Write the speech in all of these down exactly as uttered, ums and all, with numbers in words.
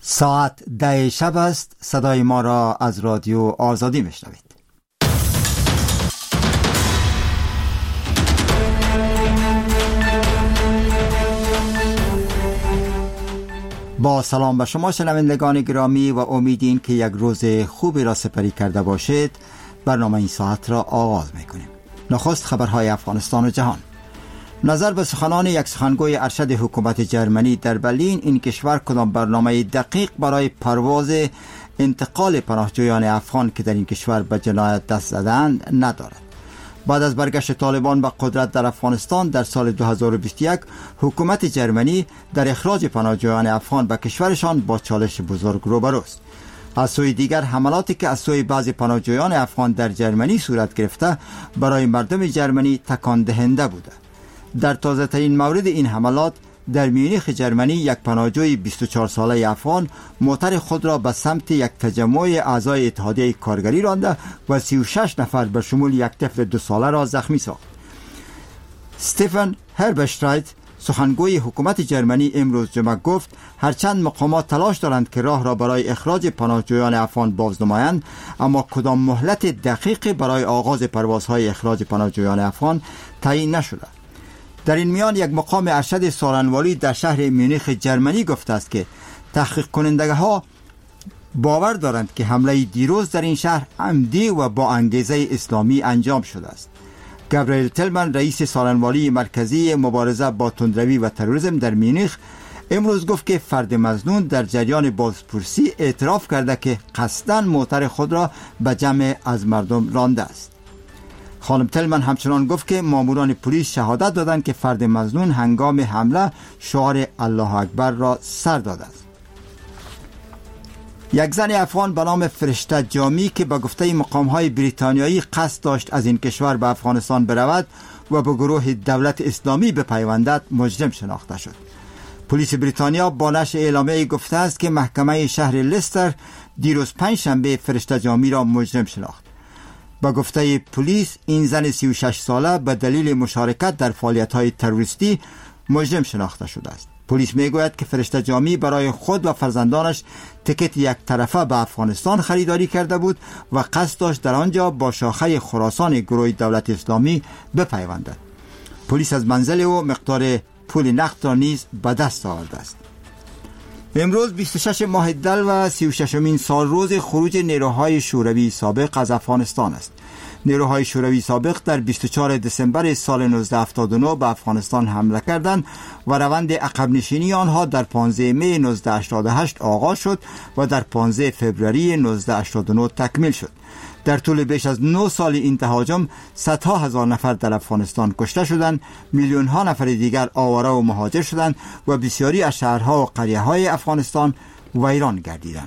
ساعت ده شب است. صدای ما را از رادیو آزادی میشنوید. با سلام به شما شنوندگان گرامی و امیدین که یک روز خوبی را سپری کرده باشید. برنامه این ساعت را آغاز میکنیم. نخست خبرهای افغانستان و جهان. نظر به سخنان یک سخنگوی ارشد حکومت جرمنی در برلین، این کشور کدام برنامه دقیق برای پرواز انتقال پناهجویان افغان که در این کشور به جنایت دست زدند ندارد. بعد از برگشت طالبان به قدرت در افغانستان در سال دو هزار و بیست و یک، حکومت جرمنی در اخراج پناهجویان افغان به کشورشان با چالش بزرگ روبروست. از سوی دیگر حملاتی که از سوی بعضی پناهجویان افغان در جرمنی صورت گرفته برای مردم جرمنی تکان دهنده بوده. در تازه ترین مورد این حملات در میونیخ جرمنی، یک پناهجوی بیست و چهار ساله افغان موتر خود را به سمت یک تجمع اعضای اتحادیه کارگری رانده و سی و شش نفر به شمول یک طفل دو ساله را زخمی ساخت. استفن هربشترایت، سخنگوی حکومت جرمنی، امروز جمعه گفت هرچند مقامات تلاش دارند که راه را برای اخراج پناهجویان افغان باز نمایند، اما کدام مهلت دقیقی برای آغاز پروازهای اخراج پناهجویان افغان تعیین نشده. در این میان یک مقام ارشد سارنوالی در شهر میونیخ جرمنی گفته است که تحقیق کننده ها باور دارند که حمله دیروز در این شهر عمدی و با انگیزه اسلامی انجام شده است. گابریل تلمن، رئیس سارنوالی مرکزی مبارزه با تندروی و تروریسم در میونیخ، امروز گفت که فرد مظنون در جریان بازپرسی اعتراف کرده که قصداً موتر خود را به جمع از مردم رانده است. خانم تلمن همچنان گفت که ماموران پلیس شهادت دادند که فرد مظنون هنگام حمله شعار الله اکبر را سر داده است. یک زن افغان به نام فرشته جامی که به گفته مقام‌های بریتانیایی قصد داشت از این کشور به افغانستان برود و به گروه دولت اسلامی بپیوندد، مجرم شناخته شد. پلیس بریتانیا با نشر اعلامیه‌ای گفته است که محکمه شهر لستر دیروز پنجشنبه فرشته جامی را مجرم شناخت. با گفته پلیس، این زن سی و شش ساله به دلیل مشارکت در فعالیت‌های تروریستی مجرم شناخته شده است. پلیس میگوید که فرشته جامی برای خود و فرزندانش تکت یک طرفه به افغانستان خریداری کرده بود و قصد داشت در آنجا با شاخه خراسان گروه دولت اسلامی بپیوندد. پلیس از منزل او مقدار پول نقد را نیز به دست آورده است. امروز بیست و شش ماه دل و سی و ششمین سال روز خروج نیروهای شوروی سابق از افغانستان است. نیروهای شوروی سابق در بیست و چهارم دسامبر سال نوزده هفتاد و نه به افغانستان حمله کردند و روند عقب نشینی آنها در پانزده می نوزده هشتاد و هشت آغاز شد و در پانزده فوریه نوزده هشتاد و نه تکمیل شد. در طول بیش از نه سال این تهاجم صدها هزار نفر در افغانستان کشته شدند، میلیون ها نفر دیگر آواره و مهاجر شدند و بسیاری از شهرها و قریه های افغانستان ویران گردیدند.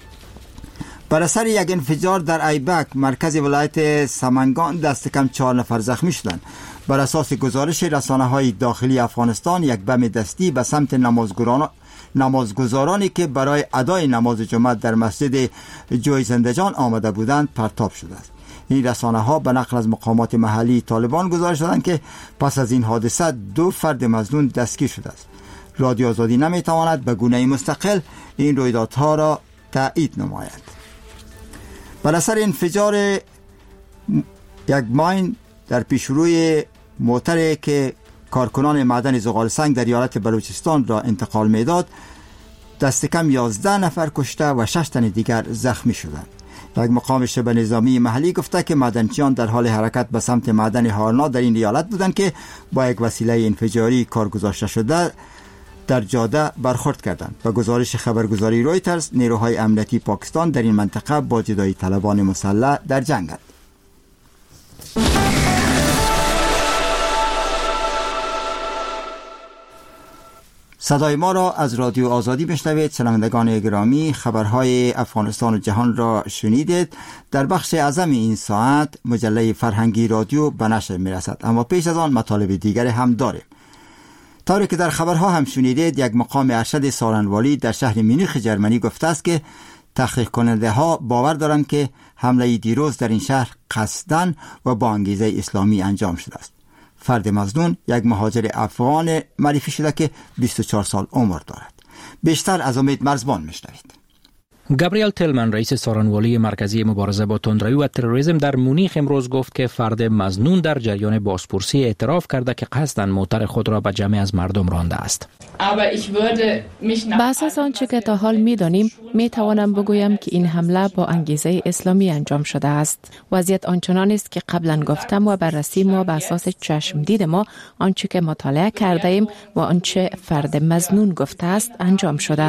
بر اثر یک انفجار در ایبک، مرکز ولایت سمنگان، دست کم چهار نفر زخمی شدند. بر اساس گزارش رسانه‌های داخلی افغانستان، یک بم دستی به سمت نمازگزاران نمازگزارانی که برای ادای نماز جمعه در مسجد جوی زندجان آمده بودند پرتاب شده است. این رسانه‌ها به نقل از مقامات محلی طالبان گزارش دادند که پس از این حادثه دو فرد مظنون دستگیر شده است. رادیو آزادی نمیتواند به گونه مستقل این رویدادها را تایید نماید. بر اثر انفجار یک ماین در پیشروی موتری که کارکنان معدن زغال سنگ در ایالت بلوچستان را انتقال میداد، دست کم یازده نفر کشته و شش تن دیگر زخمی شدند. یک مقام شبه نظامی محلی گفته که معدنچیان در حال حرکت به سمت معدن هارنا در این ایالت بودند که با یک وسیله انفجاری کارگذاشته شده در جاده برخورد کردند. با گزارش خبرگزاری رویترز، نیروهای امنیتی پاکستان در این منطقه با جدایی طلبان مسلح در جنگند. صدای ما را از رادیو آزادی بشنوید. شنوندگان گرامی، خبرهای افغانستان و جهان را شنیدید. در بخش اعظم این ساعت مجله فرهنگی رادیو به نشر میرسد، اما پیش از آن مطالب دیگر هم داریم. طوری که در خبرها هم شنیدید، یک مقام ارشد سارنوالی در شهر میونیخ جرمنی گفته است که تحقیق کننده ها باور دارند که حمله دیروز در این شهر قصداً و با انگیزه اسلامی انجام شده است. فرد مظنون یک مهاجر افغان معرفی شده که بیست و چهار سال عمر دارد. بیشتر از امید مرزبان میشنوید. گابریل تلمن رئیس سارنوالی مرکزی مبارزه با تندروی و تروریسم در مونیخ امروز گفت که فرد مظنون در جریان بازپرسی اعتراف کرده که قصداً موتر خود را به جمع از مردم رانده است. به اساس آنچه که تا حال می‌دانیم می‌توانم بگویم که این حمله با انگیزه اسلامی انجام شده است. وضعیت آنچنان است که قبلا گفتم و بررسی ما به اساس چشم دید ما آنچه که مطالعه کرده ایم و آنچه فرد مظنون گفته است انجام شده.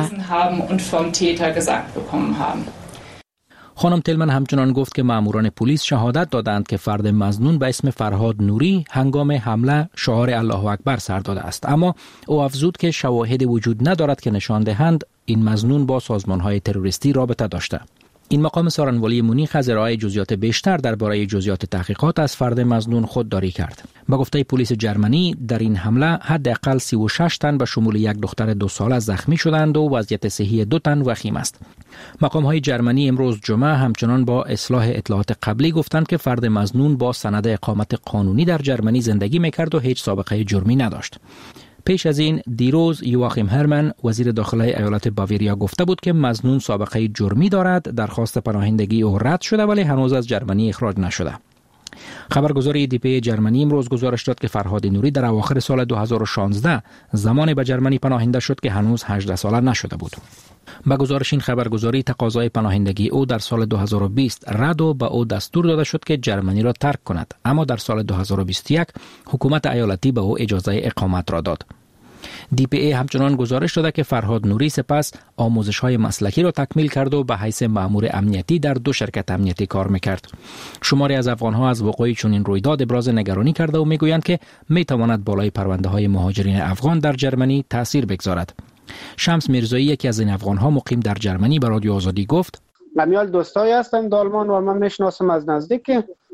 خانم تلمن همچنان گفت که ماموران پلیس شهادت دادند که فرد مظنون به اسم فرهاد نوری هنگام حمله شعار الله اکبر سر داده است، اما او افزود که شواهد وجود ندارد که نشان دهند این مظنون با سازمان‌های تروریستی رابطه داشته. این مقام سارنوالی مونیخ از ارائه جزئیات بیشتر درباره جزئیات تحقیقات از فرد مظنون خودداری کرد. با گفته پلیس جرمنی در این حمله حداقل سی و شش تن به شمول یک دختر دو ساله زخمی شدند و وضعیت صحی دو تن وخیم است. مقام‌های جرمنی امروز جمعه همچنان با اصلاح اطلاعات قبلی گفتند که فرد مظنون با سند اقامت قانونی در جرمنی زندگی می‌کرد و هیچ سابقه جرمی نداشت. پیش از این دیروز یواخیم هرمن وزیر داخلی ایالت باواریا گفته بود که مظنون سابقه جرمی دارد، درخواست پناهندگی او رد شده ولی هنوز از جرمنی اخراج نشده. خبرگزاری دی پی جرمنی امروز گزارش داد که فرهاد نوری در اواخر سال دو هزار و شانزده زمانی به جرمنی پناهنده شد که هنوز هجده ساله نشده بود. با گزارش این خبرگزاری تقاضای پناهندگی او در سال دو هزار و بیست رد و به او دستور داده شد که جرمنی را ترک کند، اما در سال دو هزار و بیست و یک حکومت ایالتی به او اجازه اقامت را داد. دی پی ای همچنان گزارش داده که فرهاد نوری سپس آموزش‌های مسلکی را تکمیل کرد و به حیث مأمور امنیتی در دو شرکت امنیتی کار می‌کرد. شماری از افغان‌ها از وقوع چنین رویداد ابراز نگرانی کرده و می‌گویند که می‌تواند بالای پرونده‌های مهاجرین افغان در جرمنی تأثیر بگذارد. شمس میرزایی یکی از این افغان‌ها مقیم در جرمنی به رادیو آزادی گفت: امیال دوستایی هستند آلمان و من میشناسم از نزدیک،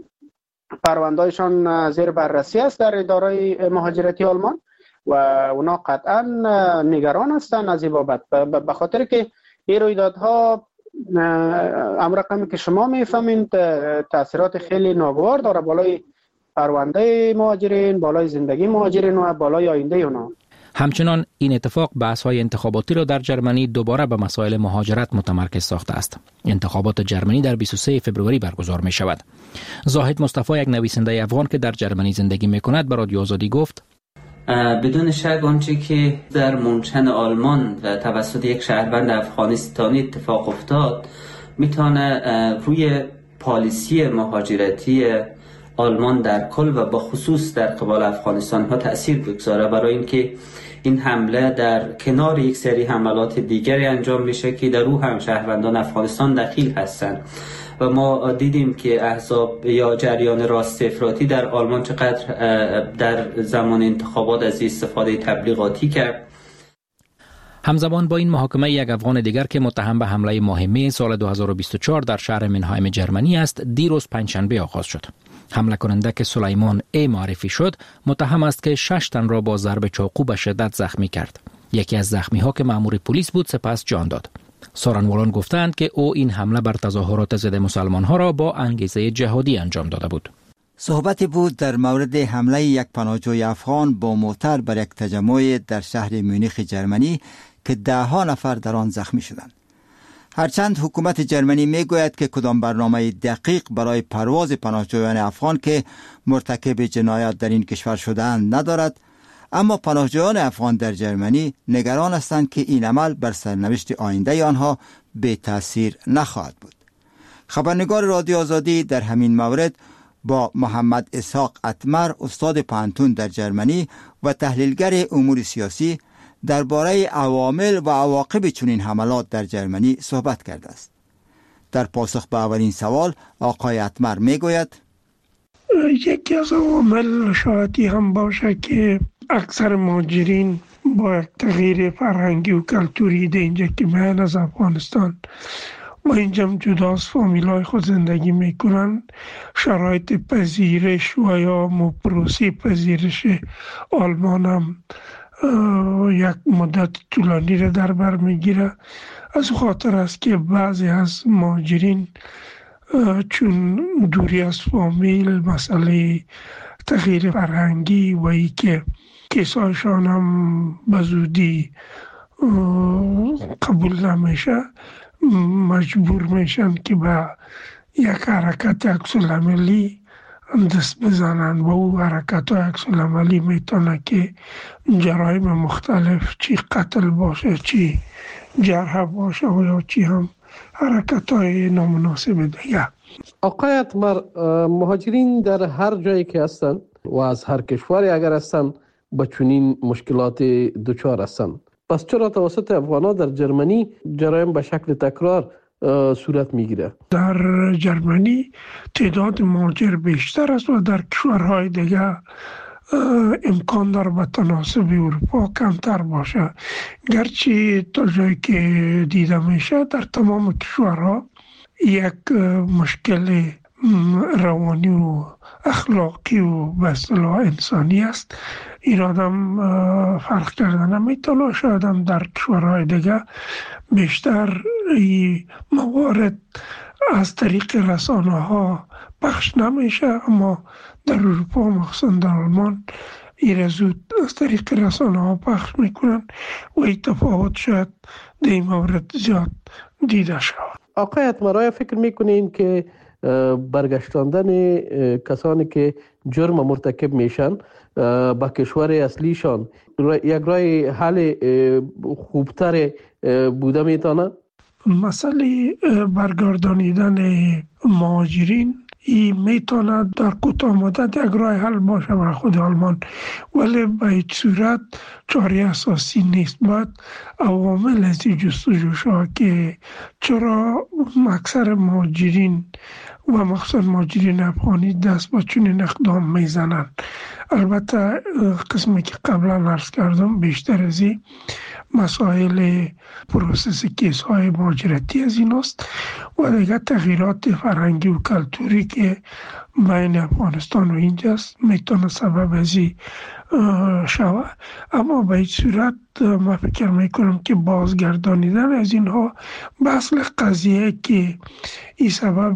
پرونده‌شان زیر بررسی است در اداره مهاجرتی آلمان و اونا قطعا نگران هستند از این بابت، به خاطر که این رویدادها امر رقمی که شما میفهمید تاثیرات خیلی ناگوار داره بالای پرونده مهاجرین، بالای زندگی مهاجرین و بالای آینده اونا. همچنان این اتفاق بحث‌های انتخاباتی را در جرمنی دوباره به مسائل مهاجرت متمرکز ساخته است. انتخابات جرمنی در بیست و سوم فوریه برگزار می شود. زاهد مصطفی یک نویسنده افغان که در جرمنی زندگی می کند به رادیو آزادی گفت: بدون شک آنچه که در منشن آلمان و توسط یک شهروند افغانستانی اتفاق افتاد میتونه روی پالیسی مهاجرتی آلمان در کل و با خصوص در قبال افغانستان ها تأثیر بگذاره، برای اینکه این حمله در کنار یک سری حملات دیگری انجام میشه که در او هم شهروندان افغانستان دخیل هستند و ما دیدیم که احزاب یا جریان راست افراطی در آلمان چقدر در زمان انتخابات از استفاده تبلیغاتی کرد. همزمان با این محاکمه یک افغان دیگر که متهم به حمله ماه می سال دو هزار و بیست و چهار در شهر منهایم جرمنی است دیروز پنجشنبه آغاز شد. حمله کننده که سلیمان ای معرفی شد متهم است که شش تن را با ضرب چاقو به شدت زخمی کرد. یکی از زخمی ها که مأمور پلیس بود سپس جان داد. سارنوالان گفتند که او این حمله بر تظاهرات ضد مسلمان ها را با انگیزه جهادی انجام داده بود. صحبتی بود در مورد حمله یک پناهجوی افغان با موتر بر یک تجمع در شهر مونیخ جرمنی که ده ها نفر در آن زخمی شدند. هرچند حکومت جرمنی میگوید که کدام برنامه دقیق برای پرواز پناهجویان افغان که مرتکب جنایات در این کشور شده‌اند ندارد، اما پناهجویان افغان در جرمنی نگران هستند که این عمل بر سرنوشت آینده آنها بی تأثیر نخواهد بود. خبرنگار رادیو آزادی در همین مورد با محمد اسحاق اتمر استاد پانتون در جرمنی و تحلیلگر امور سیاسی درباره عوامل و عواقب چنین حملات در جرمنی صحبت کرده است. در پاسخ به اولین سوال آقای اتمر میگوید: یکی از عوامل شاید هم باشه که اکثر مهاجرین با تغییر فرهنگی و کلتوری ده اینجا که میان از افغانستان و اینجا جداست فامیلای خود زندگی میکنن، شرایط پذیرش و یا پروسه پذیرش آلمان هم یک مدت طولانی را در بر میگیره. از خاطر است که بعضی از مهاجرین چون دوری از فامیل، مسئله تغییر فرهنگی و ای که کسایشان هم بزودی قبول نمیشه، مجبور میشن که به یک حرکت عکس العملی دست بزنن و او حرکت های عکس العملی میتونه که جرایم مختلف، چی قتل باشه، چی جرح باشه و یا چی هم حرکت های نامناسب دیگه. آقای اتمر، مهاجرین در هر جایی که هستن و از هر کشوری اگر هستن با چنین مشکلات دچار هستن، پس چرا توسط افغان‌ها در جرمنی جرایم به شکل تکرار صورت میگیره؟ در جرمنی تعداد مهاجر بیشتر است و در کشورهای دیگه امکان داره به تناسب اروپا کمتر باشه. گرچه تا جایی که دیده میشه در تمام کشورها یک مشکل روانی و اخلاقی و به اصطلاح انسانی است. این آدم فرق کردن نمیتونه. شاید هم در کشورهای دیگه بیشتر این موارد از طریق رسانه ها پخش نمیشه، اما در اروپا مخصوصا در آلمان این زود از طریق رسانه ها پخش میکنن و این تفاوت شاید در این مورد زیاد دیده شود. آقای اتمر، فکر میکنین که برگشتاندن کسانی که جرم مرتکب میشن با کشور اصلیشان یک راه حل خوبتر بوده میتونه؟ مسئله برگردانیدن مهاجرین این میتونه در کوتاه مدت یک راه حل باشه برای خود آلمان، ولی به هیچ صورت چاره اساسی نیست. باید عوامل از جستجو شود که چرا اکثر مهاجرین و مخصوصا مهاجرین افغانی دست با چنین اقدام میزنن. البته قسمی که قبلا عرض کردم بیشتر از این مسائل پروسس کیس های مهاجرتی از این است و دیگه تغییرات فرهنگی و کلتوری که بین افغانستان و اینجاست میتونه سبب از این شود. اما به این صورت من فکر میکنم که بازگردانیدن از اینها به اصل قضیه که این سبب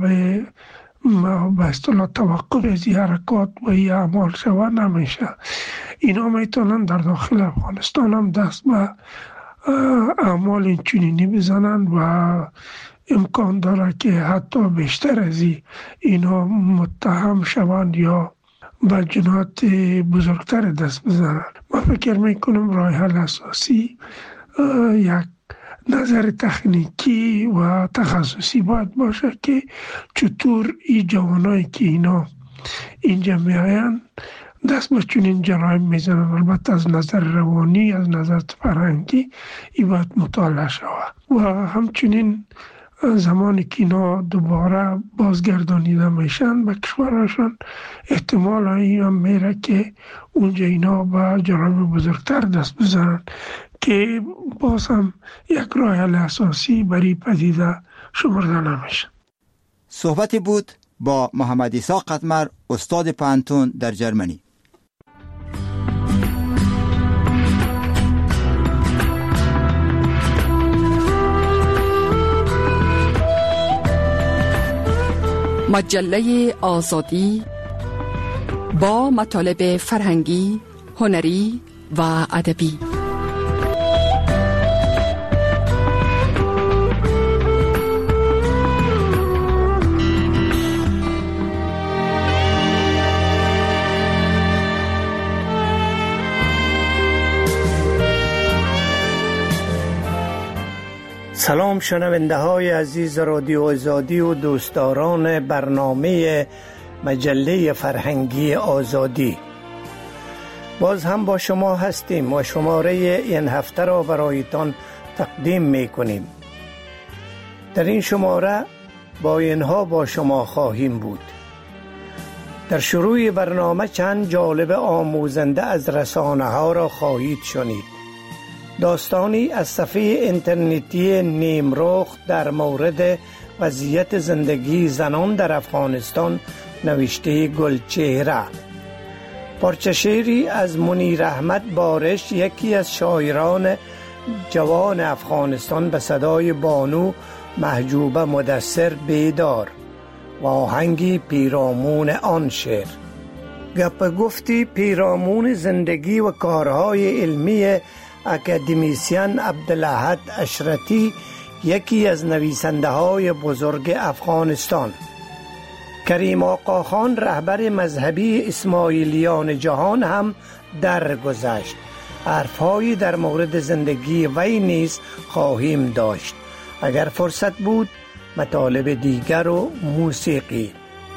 به اصطلاح توقف از این حرکات و این اعمال شود نمیشه. اینا میتونن در داخل افغانستان هم دست به اعمال این چنینی بزنن و امکان داره که حتی بیشتر از این اینا متهم شوند یا به جنایت بزرگتر دست بزنن. من فکر میکنم راه حل اساسی یک نظر تکنیکی و تخصصی باید باشه که چطور این جوانایی که اینا اینجا میاین دست به چنین جرایم میزنن. البته از نظر روانی، از نظر فرهنگی این باید مطالعه شود و همچنین زمانی که اینا دوباره بازگردانیده میشن به کشورشان احتمال این هم میره که اونجا اینا به جرایم بزرگتر دست بزنن که باز هم یک راه حل اساسی برای پدیده شمرده نمیشه. صحبتی بود با محمد عیسی قطمر، استاد پانتون در جرمنی. مجله آزادی با مطالب فرهنگی، هنری و ادبی. سلام شنونده های عزیز رادیو آزادی و دوستداران برنامه مجله فرهنگی آزادی. باز هم با شما هستیم و شماره این هفته را برایتان تقدیم می کنیم. در این شماره با اینها با شما خواهیم بود. در شروع برنامه چند جالب آموزنده از رسانه ها را خواهید شنید. داستانی از صفحه اینترنتی نیمرخ در مورد وضعیت زندگی زنان در افغانستان نوشته گلچهره. پارچه شعری از منیر احمد بارش، یکی از شاعران جوان افغانستان، به صدای بانو محجوبه مدثر بیدار و آهنگی پیرامون آن شعر. گپ گفتی پیرامون زندگی و کارهای علمی اکادمیسین عبدالاحد اشرتی یکی از نویسنده های بزرگ افغانستان. کریم آقا خان رهبر مذهبی اسماعیلیان جهان هم درگذشت. حرفهایی در مورد زندگی وی نیز خواهیم داشت. اگر فرصت بود مطالب دیگر و موسیقی.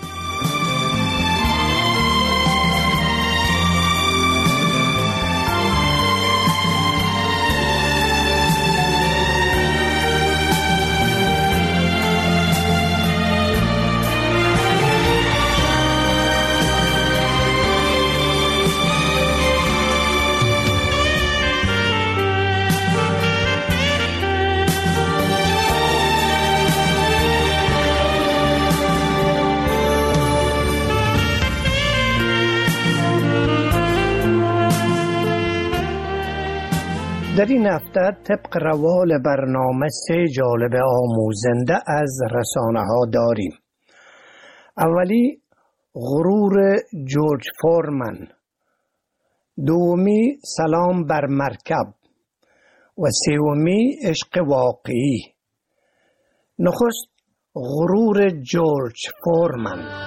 در این هفته طبق روال برنامه سه جالب آموزنده از رسانه ها داریم. اولی غرور جورج فورمن، دومی سلام بر مرکب و سومی عشق واقعی. نخست غرور جورج فورمن.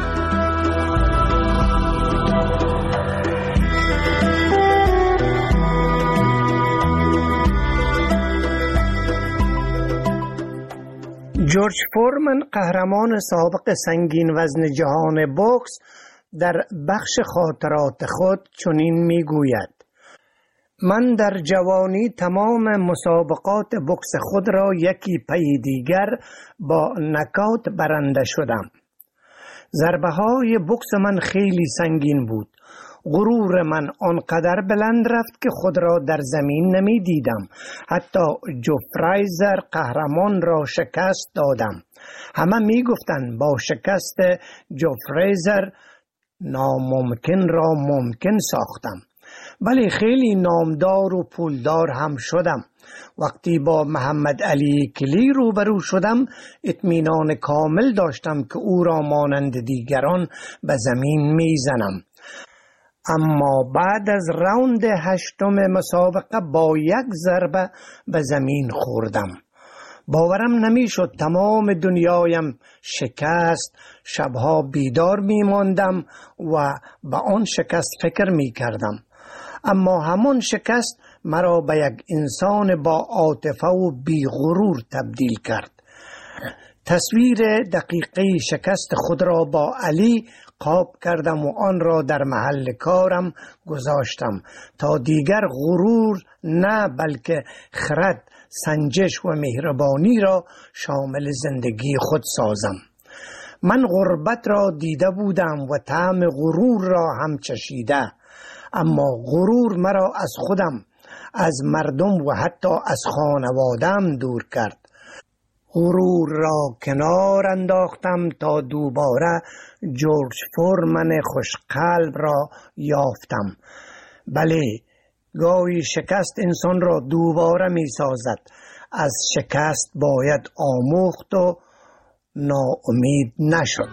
جورج فورمن قهرمان سابق سنگین وزن جهان بوکس در بخش خاطرات خود چنین میگوید: من در جوانی تمام مسابقات بوکس خود را یکی پی دیگر با نکات برنده شدم. ضربه های بوکس من خیلی سنگین بود. غرور من آنقدر بلند رفت که خود را در زمین نمی دیدم. حتی جو فرایزر قهرمان را شکست دادم. همه می گفتند با شکست جو فرایزر ناممکن را ممکن ساختم. ولی خیلی نامدار و پولدار هم شدم. وقتی با محمد علی کلی روبرو شدم اطمینان کامل داشتم که او را مانند دیگران به زمین می زنم. اما بعد از راوند هشتم مسابقه با یک ضربه به زمین خوردم. باورم نمی شد تمام دنیایم شکست. شبها بیدار می ماندم و به آن شکست فکر می کردم. اما همون شکست مرا به یک انسان با عاطفه و بی غرور تبدیل کرد. تصویر دقیقه شکست خود را با علی قاب کردم و آن را در محل کارم گذاشتم تا دیگر غرور نه بلکه خرد، سنجش و مهربانی را شامل زندگی خود سازم. من غربت را دیده بودم و طعم غرور را هم چشیده، اما غرور مرا از خودم، از مردم و حتی از خانوادم دور کرد. غرور را کنار انداختم تا دوباره جورج فورمن خوشقلب را یافتم. بله، گاهی شکست انسان را دوباره می سازد. از شکست باید آموخت و ناامید نشد.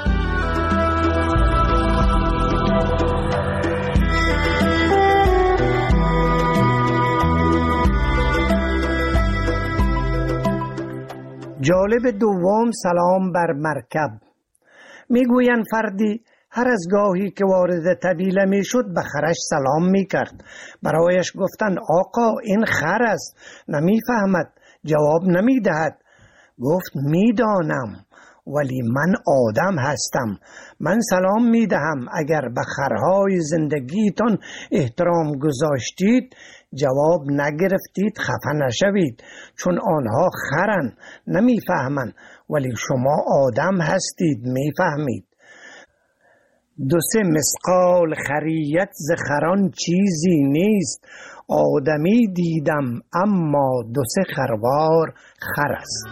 جالب دوم سلام بر مرکب. میگویند فردی هر از گاهی که وارد طویله میشد به خرش سلام میکرد. برایش گفتند آقا این خر است، نمیفهمد، جواب نمیدهد. گفت میدانم، ولی من آدم هستم. من سلام میدهم. اگر به خرهای زندگیتان احترام گذاشتید، جواب نگرفتید، خفه نشوید، چون آنها خرن، نمیفهمند، ولی شما آدم هستید، میفهمید. دو سه مسقال خریت ز خران چیزی نیست. آدمی دیدم اما دو سه خروار خر است.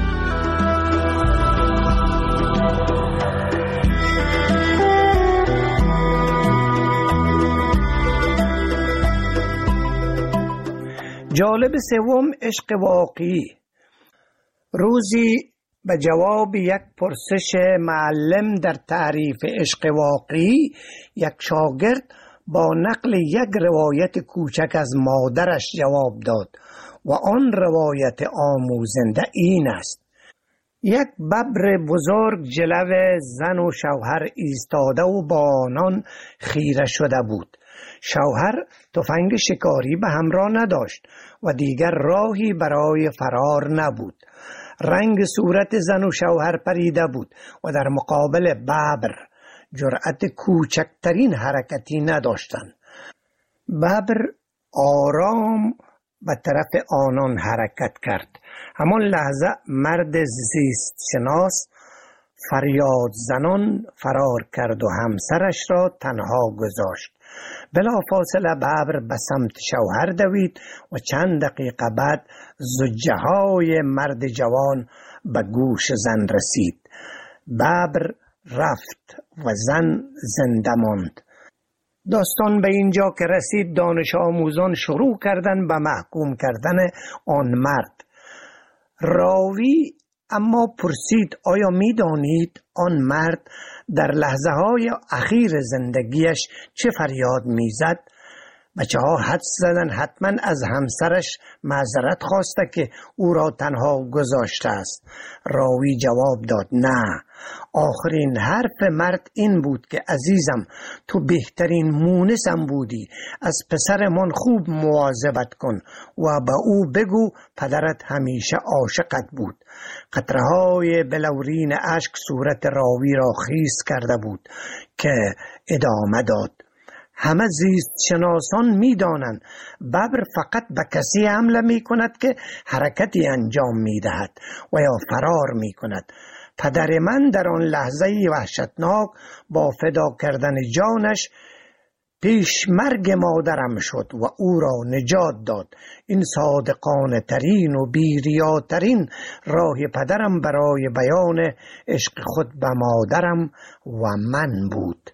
جالب سوم عشق واقعی. روزی به جواب یک پرسش معلم در تعریف عشق واقعی، یک شاگرد با نقل یک روایت کوچک از مادرش جواب داد و آن روایت آموزنده این است: یک ببر بزرگ جلو زن و شوهر ایستاده و با آنان خیره شده بود. شوهر تفنگ شکاری به همراه نداشت و دیگر راهی برای فرار نبود. رنگ صورت زن و شوهر پریده بود و در مقابل ببر جرأت کوچکترین حرکتی نداشتند. ببر آرام به طرف آنان حرکت کرد. همان لحظه مرد زیست شناس فریاد زنان فرار کرد و همسرش را تنها گذاشت. بلافاصله ببر به سمت شوهر دوید و چند دقیقه بعد زجه های مرد جوان به گوش زن رسید. ببر رفت و زن زنده ماند. داستان به اینجا که رسید، دانش آموزان شروع کردن به محکوم کردن آن مرد. راوی اما پرسید: آیا می دانید آن مرد در لحظه های اخیر زندگیش چه فریاد می زد؟ بچه ها حدس زدن حتما از همسرش معذرت خواسته که او را تنها گذاشته است. راوی جواب داد: نه، آخرین حرف مرد این بود که عزیزم، تو بهترین مونسم بودی، از پسرمان خوب مواظبت کن و به او بگو پدرت همیشه عاشقت بود. قطره‌های بلورین اشک صورت راوی را خیس کرده بود که ادامه داد: همه زیست شناسان می دانند ببر فقط به کسی حمله می کند که حرکتی انجام می دهد و یا فرار می کند. پدر من در آن لحظه وحشتناک با فدا کردن جانش پیش مرگ مادرم شد و او را نجات داد. این صادقانه ترین و بیریاترین راه پدرم برای بیان عشق خود به مادرم و من بود.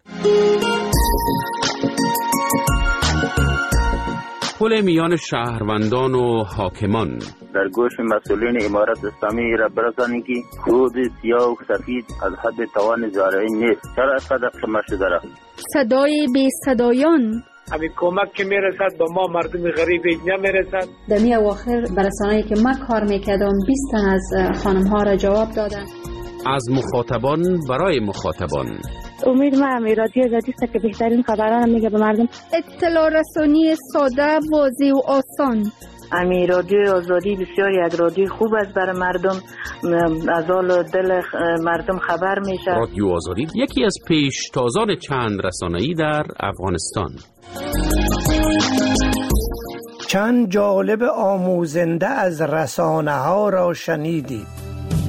پل میان شهروندان و حاکمان. در گوش مسئولین امارت اسلامی را برسانید که خود سیاه و سفید از حد توان زارعین نیست. چرا صدق شما شده را؟ صدای بی صدایان. همین کمک که میرسد به ما مردم غریب نمیرسد. در می اواخر برسانه‌ای که من کار میکردم بیست تن از خانم ها را جواب دادن. از مخاطبان برای مخاطبان. امید من رادیو آزادی است که بهترین خبران میگه به مردم. اطلاع رسانی ساده، واضح و آسان. امی رادیو آزادی بسیاری از رادیو خوب است برای مردم، از حال دل مردم خبر میشه. رادیو آزادی یکی از پیشتازان چند رسانه‌ای در افغانستان. چند جالب آموزنده از رسانه ها را شنیدید.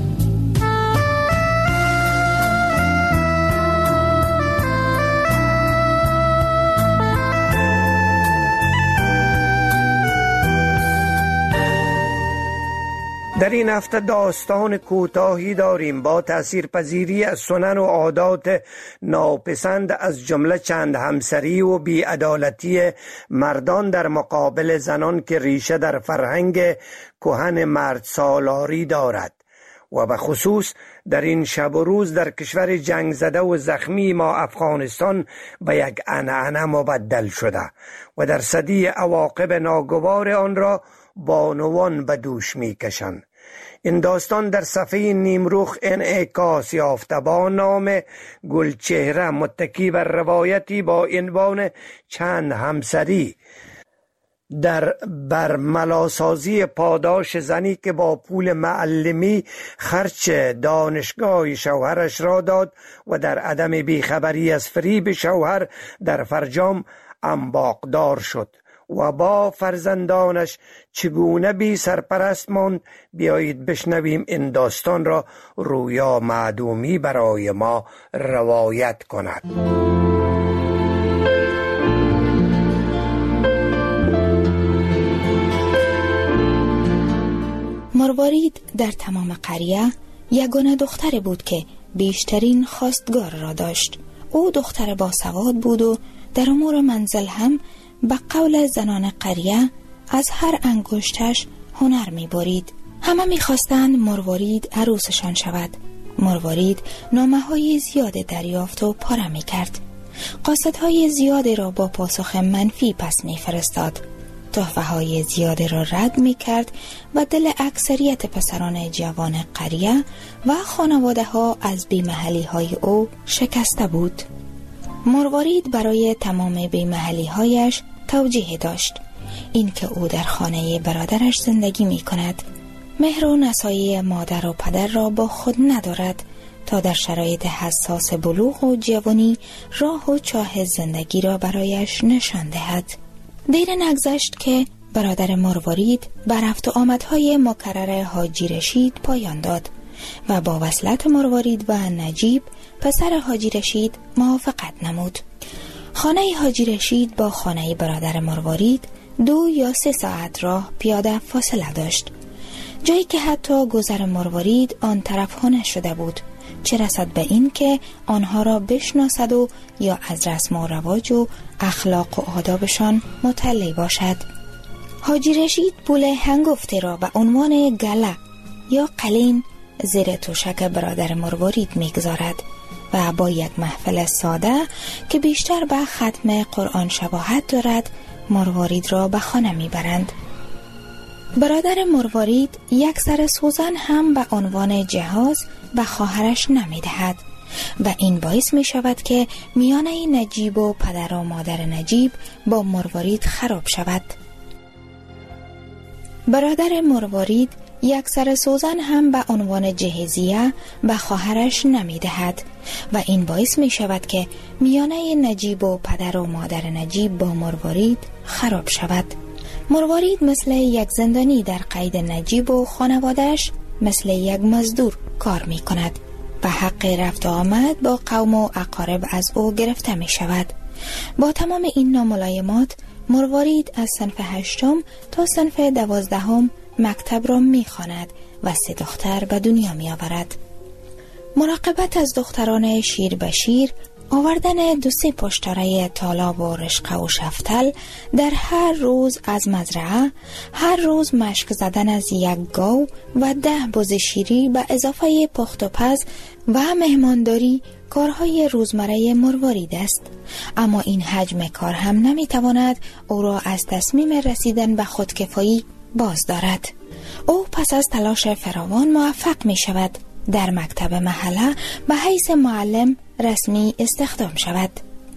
در این هفته داستان کوتاهی داریم با تاثیرپذیری از سنن و عادات ناپسند، از جمله چند همسری و بی‌عدالتی مردان در مقابل زنان که ریشه در فرهنگ کهن مرد سالاری دارد و به خصوص در این شب و روز در کشور جنگ زده و زخمی ما افغانستان به یک عنعنه مبدل شده و در صدی عواقب ناگوار آن را بانوان به دوش می کشند. این داستان در صفحه نیمروخ انعکاس یافته با نام گلچهره، متکی بر روایتی با عنوان چند همسری در برملاسازی پاداش زنی که با پول معلمی خرچ دانشگاه شوهرش را داد و در عدم بیخبری از فریب شوهر در فرجام انباقدار شد و با فرزندانش چگونه بی سرپرست ماند. بیایید بشنویم این داستان را رویا معدومی برای ما روایت کند. مروارید در تمام قریه یگانه دختر بود که بیشترین خواستگار را داشت. او دختر باسواد بود و در امور منزل هم به قول زنان قریه از هر انگشتش هنر می برید. همه می خواستند مروارید عروسشان شود. مروارید نامه های زیاد دریافت و پاره می کرد. قاصدهای زیادی را با پاسخ منفی پس می فرستاد. تحفه های زیادی را رد می کرد و دل اکثریت پسران جوان قریه و خانواده ها از بیمحلی های او شکسته بود. مروارید برای تمام بیمحلی هایش توجیه داشت، این که او در خانه برادرش زندگی می کند، مهر و نصایح مادر و پدر را با خود ندارد تا در شرایط حساس بلوغ و جوانی راه و چاه زندگی را برایش نشان دهد. دیر نگذشت که برادر مروارید بر رفت و آمدهای مکرر حاجی رشید پایان داد و با وصلت مروارید و نجیب پسر حاجی رشید موافقت نمود. خانه حاجی رشید با خانه برادر مروارید دو یا سه ساعت راه پیاده فاصله داشت، جایی که حتی گذر مروارید آن طرف ها نشده بود، چه رسد به این که آنها را بشناسد و یا از رسم و رواج و اخلاق و آدابشان مطلع باشد. حاجی رشید پول هنگفته را به عنوان گله یا قلین زیر توشک برادر مروارید میگذارد و با یک محفل ساده که بیشتر به ختم قرآن شباهت دارد مروارید را به خانه میبرند. برادر مروارید یک سر سوزن هم به عنوان جهاز به خواهرش نمیدهد و این باعث می شود که میانه نجیب و پدر و مادر نجیب با مروارید خراب شود. برادر مروارید یک سر سوزن هم به عنوان جهیزیه به خواهرش نمیدهد و این باعث می شود که میانه نجیب و پدر و مادر نجیب با مروارید خراب شود. مروارید مثل یک زندانی در قید نجیب و خانوادهش مثل یک مزدور کار می کند و حق رفت و آمد با قوم و اقارب از او گرفته می شود. با تمام این ناملایمات مروارید از صنف هشتم تا صنف دوازدهم مکتب را می خواند و سه دختر به دنیا می آورد. مراقبت از دختران شیر به شیر، آوردن دو سه پشتاره تالاب و رشقه و شفتل در هر روز از مزرعه، هر روز مشک زدن از یک گاو و ده بز شیری به اضافه پخت و پز و مهمانداری کارهای روزمره مروارید است. اما این حجم کار هم نمیتواند او را از تصمیم رسیدن به خودکفایی باز دارد. او پس از تلاش فراوان موفق می شود در مکتب محله به حیث معلم رسمی استخدام شود.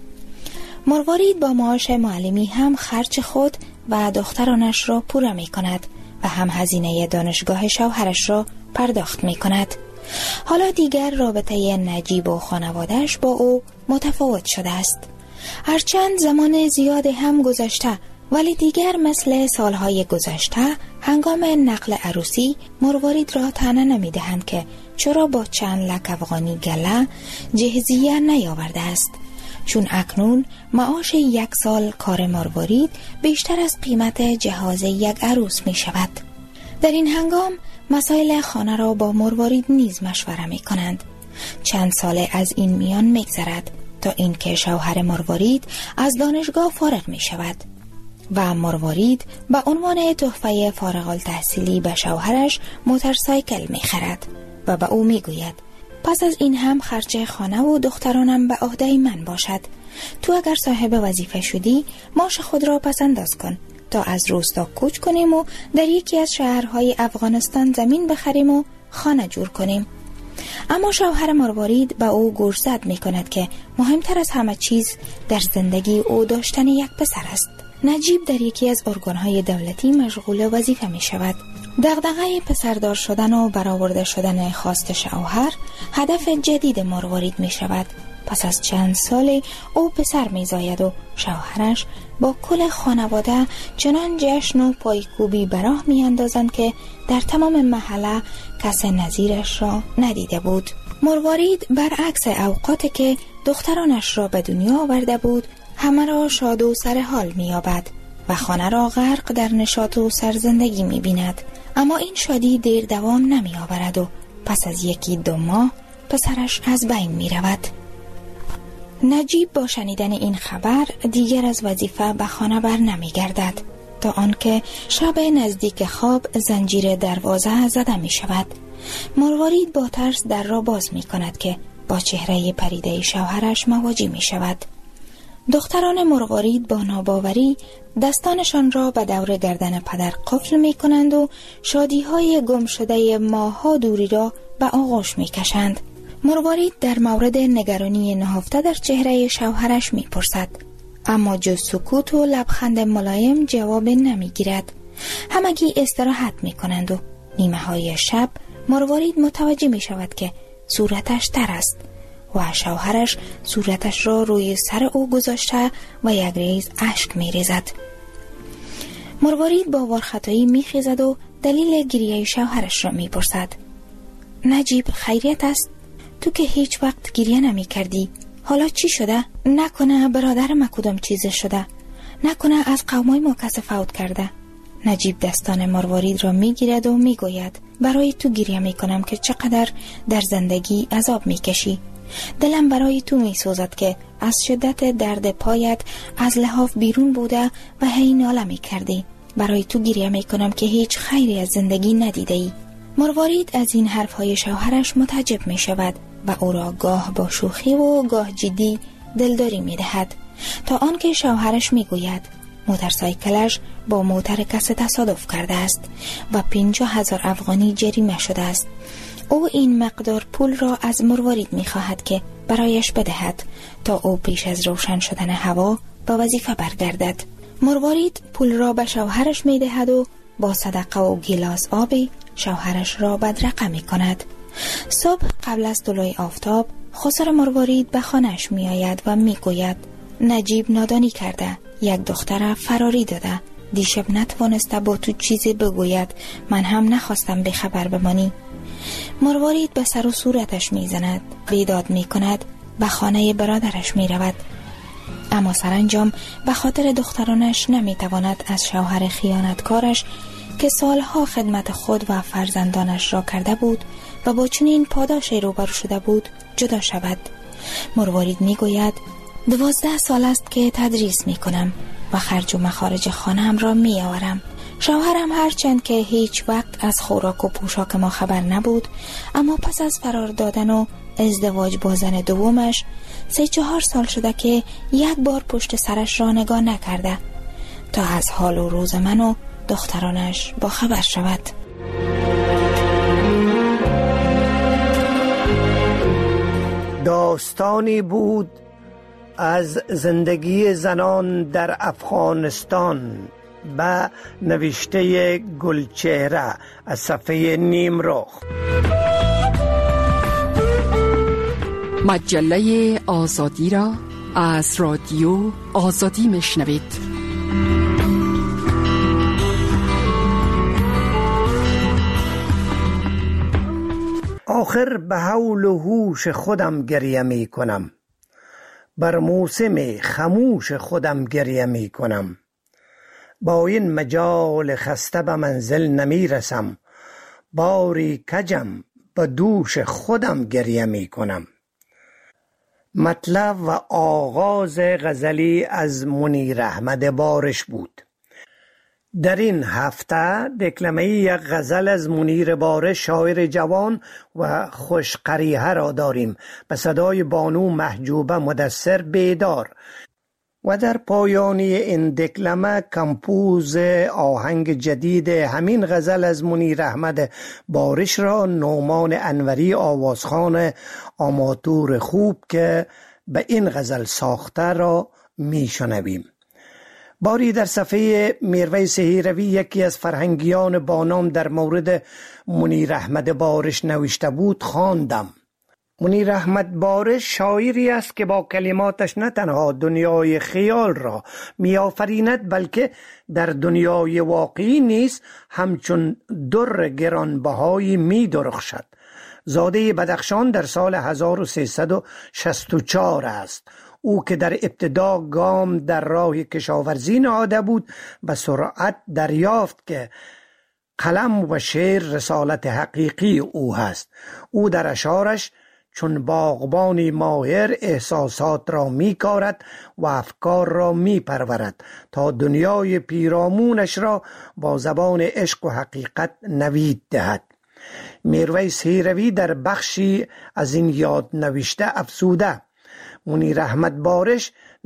مروارید با معاش معلمی هم خرج خود و دخترانش را پوره می کند و هم هزینه دانشگاه شوهرش را پرداخت می کند. حالا دیگر رابطه نجیب و خانوادهش با او متفاوت شده است. هرچند زمان زیاد هم گذشته، ولی دیگر مثل سالهای گذشته هنگام نقل عروسی مروارید را طعنه نمی دهند که چرا با چند لک افغانی گله جهزیه نیاورده است، چون اکنون معاش یک سال کار مروارید بیشتر از قیمت جهاز یک عروس می شود. در این هنگام مسائل خانه را با مروارید نیز مشوره می کنند. چند ساله از این میان می گذرد تا اینکه شوهر مروارید از دانشگاه فارغ می شود و مروارید به عنوان تحفه فارغ التحصیلی به شوهرش موتورسایکل می خرد و به او می گوید پس از این هم خرچه خانه و دخترانم به عهده من باشد. تو اگر صاحب وظیفه شدی معاش خود را پس انداز کن تا از روستا کوچ کنیم و در یکی از شهرهای افغانستان زمین بخریم و خانه جور کنیم. اما شوهر مروارید به او گوشزد می کند که مهمتر از همه چیز در زندگی او داشتن یک پسر است. نجیب در یکی از ارگانهای دولتی مشغول وظیفه می شود. دغدغه پسردار شدن و برآورده شدن خواست شوهر هدف جدید مروارید می شود. پس از چند سال او پسر می زاید و شوهرش با کل خانواده چنان جشن و پایکوبی براه می اندازند که در تمام محله کس نظیرش را ندیده بود. مروارید برعکس اوقاتی که دخترانش را به دنیا آورده بود همه را شاد و سر حال می یابد و خانه را غرق در نشاط و سرزندگی می بیند. اما این شادی دیر دوام نمی آورد و پس از یکی دو ماه پسرش از بین می رود. نجیب با شنیدن این خبر دیگر از وظیفه به خانه بر نمی گردد تا آنکه شب نزدیک خواب زنجیر دروازه زده می شود. مروارید با ترس در را باز می کند که با چهره پریده شوهرش مواجه می شود. دختران مروارید با ناباوری دستانشان را به دور گردن پدر قفل می کنند و شادی های گم شده ماها دوری را به آغوش می کشند. مروارید در مورد نگرانی نهفته در چهره شوهرش می پرسد، اما جز سکوت و لبخند ملایم جواب نمی گیرد. همگی استراحت می کنند و نیمه های شب مروارید متوجه می شود که صورتش تر است و شوهرش صورتش را روی سر او گذاشته و یک ریز اشک می ریزد. مروارید با وارخطایی می خیزد و دلیل گریه شوهرش را می پرسد. نجیب خیریت است؟ تو که هیچ وقت گریه نمی کردی، حالا چی شده؟ نکنه برادر ما کدام چیز شده؟ نکنه از قومای ما کس فوت کرده؟ نجیب دستان مروارید را می گیرد و می گوید برای تو گریه می کنم که چقدر در زندگی عذاب می کشی. دلم برای تو می سوزد که از شدت درد پایت از لحاف بیرون بوده و هی ناله می کردی. برای تو گریه می کنم که هیچ خیری از زندگی ندیده ای. مروارید از این حرفهای شوهرش متعجب می شود و او را گاه با شوخی و گاه جدی دلداری می دهد، تا آنکه شوهرش می گوید موتورسایکلش با موتر کسی تصادف کرده است و پنجاه هزار افغانی جریمه شده است. او این مقدار پول را از مروارید می خواهد که برایش بدهد تا او پیش از روشن شدن هوا به وظیفه برگردد. مروارید پول را به شوهرش می دهد و با صدقه و گیلاس آبی شوهرش را بدرقه می کند. صبح قبل از طلوع آفتاب خسر مروارید به خانهش می آید و می گوید نجیب نادانی کرده، یک دختر فراری داده، دیشب نتوانسته با تو چیزی بگوید، من هم نخواستم به خبر بمانی. مروارید به سر و صورتش می زند، بیداد می کند، به خانه برادرش می رود. اما سرانجام به خاطر دخترانش نمی تواند از شوهر خیانتکارش که سالها خدمت خود و فرزندانش را کرده بود و با چنین پاداشی روبرو شده بود جدا شود. مروارید می گوید دوازده سال است که تدریس می کنم و خرج و مخارج خانه‌ام را می آورم. شوهرم هرچند که هیچ وقت از خوراک و پوشاک ما خبر نبود، اما پس از فرار دادن و ازدواج با زن دومش سه چهار سال شده که یک بار پشت سرش را نگاه نکرده تا از حال و روز من و دخترانش با خبر شود. داستانی بود از زندگی زنان در افغانستان به نوشته گلچهره از صفحه نیمرخ. مجله آزادی را از رادیو آزادی میشنوید. آخر به حول و هوش خودم گریه می کنم، بر موسم خموش خودم گریه می کنم. با این مجال خسته به منزل نمی رسم، باری کجم به دوش خودم گریه می کنم. مطلب و آغاز غزلی از منیر احمد بارش بود. در این هفته دکلمه یک غزل از منیر بارش شاعر جوان و خوشقریحه را داریم به صدای بانو محجوبه مدثر بیدار، و در پایانی این دکلمه کمپوز آهنگ جدید همین غزل از منیر احمد بارش را نومان انوری آوازخوان آماتور خوب که به این غزل ساخته را میشنویم. باری در صفحه میرویس هیروی یکی از فرهنگیان بانام در مورد منیر احمد بارش نوشته بود خواندم. منیر احمد بارش شاعری است که با کلماتش نه تنها دنیای خیال را میآفریند، بلکه در دنیای واقعی نیز همچون در گرانبهایی می درخشد. زاده بدخشان در سال هزار و سیصد و شصت و چهار است. او که در ابتدا گام در راه کشاورزی نهاده بود، به سرعت دریافت که قلم و شعر رسالت حقیقی او هست. او در اشعارش چون باغبانی ماهر احساسات را می کارد و افکار را می پرورد تا دنیای پیرامونش را با زبان عشق و حقیقت نوید دهد. میرویس هیروی در بخشی از این یاد نوشته افزوده: منیر احمد بارش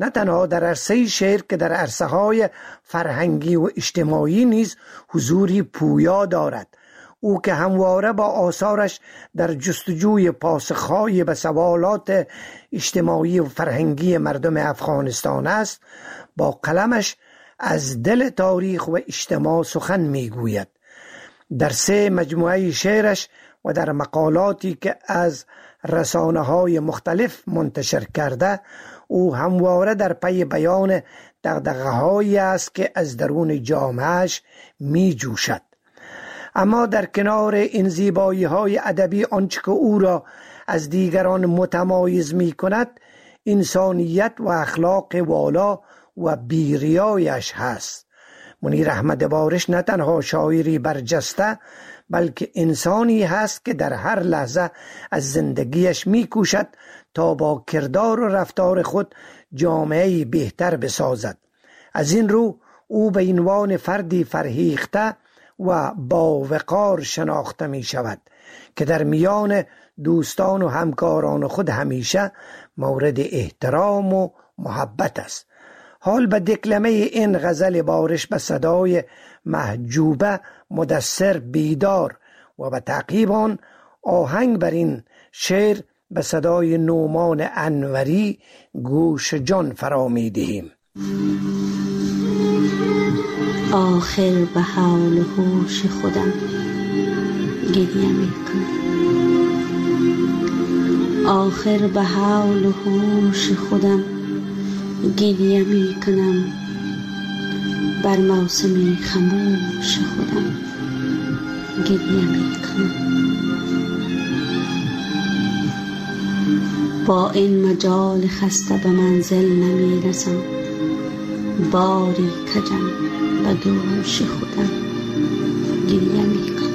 نه تنها در عرصه شعر که در عرصه های فرهنگی و اجتماعی نیز حضوری پویا دارد. او که همواره با آثارش در جستجوی پاسخهای به سوالات اجتماعی و فرهنگی مردم افغانستان است، با قلمش از دل تاریخ و اجتماع سخن میگوید. در سه مجموعه شعرش و در مقالاتی که از رسانه‌های مختلف منتشر کرده، او همواره در پی بیان دغدغه‌هایی است که از درون جامعه‌اش می جوشد. اما در کنار این زیبایی‌های ادبی، آنچه که او را از دیگران متمایز می کند انسانیت و اخلاق والا و بیریایش هست. منیر احمد بارش نه تنها شاعری برجسته، بلکه انسانی هست که در هر لحظه از زندگیش می کوشد تا با کردار و رفتار خود جامعه بهتر بسازد. از این رو او به عنوان فردی فرهیخته و با وقار شناخته می شود که در میان دوستان و همکاران خود همیشه مورد احترام و محبت است. حال به دکلمه این غزل بارش به صدای محجوبه مدثر بیدار و به تعقیب آن آهنگ بر این شعر به صدای نومان انوری گوش جان فرا می دهیم. آخر به حال و هوش خودم گریه می کنم، آخر به حال و هوش خودم گریه می کنم، بر موسم خموش خودم گریه می کنم. با این مجال خسته به منزل نمی رسم، باری کجم به دوش خودم گریه می کنم.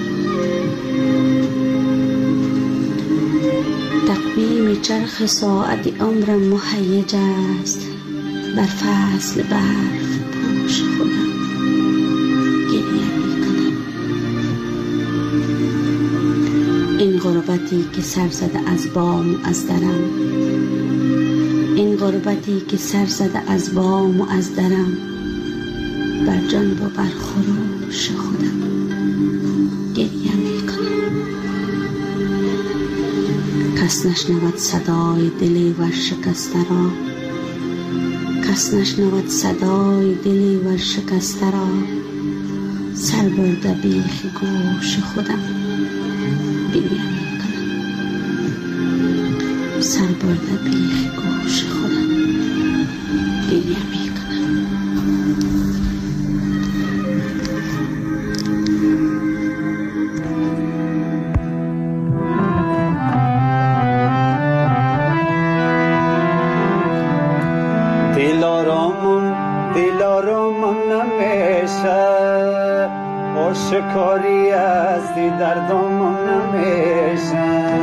تقویم چرخ ساعت عمرم مهیج است، بر فصل برف پوش خودم گریه می کنم. این غربتی که سر زده از بام و از درم، این غربتی که سر زده از بام و از درم، بر جان و بر خروش خودم گریه می کنم. کس نشنود صدای دلی ورشکسته را، کس نشنود صدای دلی ورشکسته را، سر برده بیخ گوش خودم گریه می کنم، سر برده بیخ گوش خودم گریه می کنم. شکاری هستی در دامم نمیشم،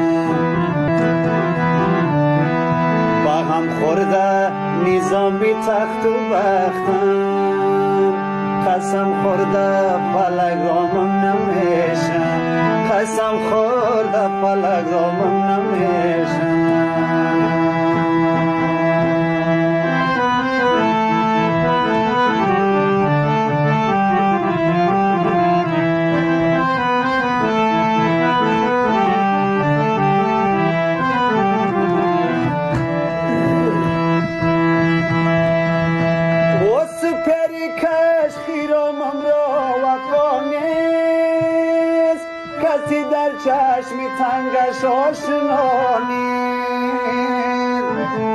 با هم خورده نظامی تخت و بختم، قسم خورده فلگامم نمیشم، قسم خورده فلگامم نمیشم. چشمی تنگش آشنا نیست،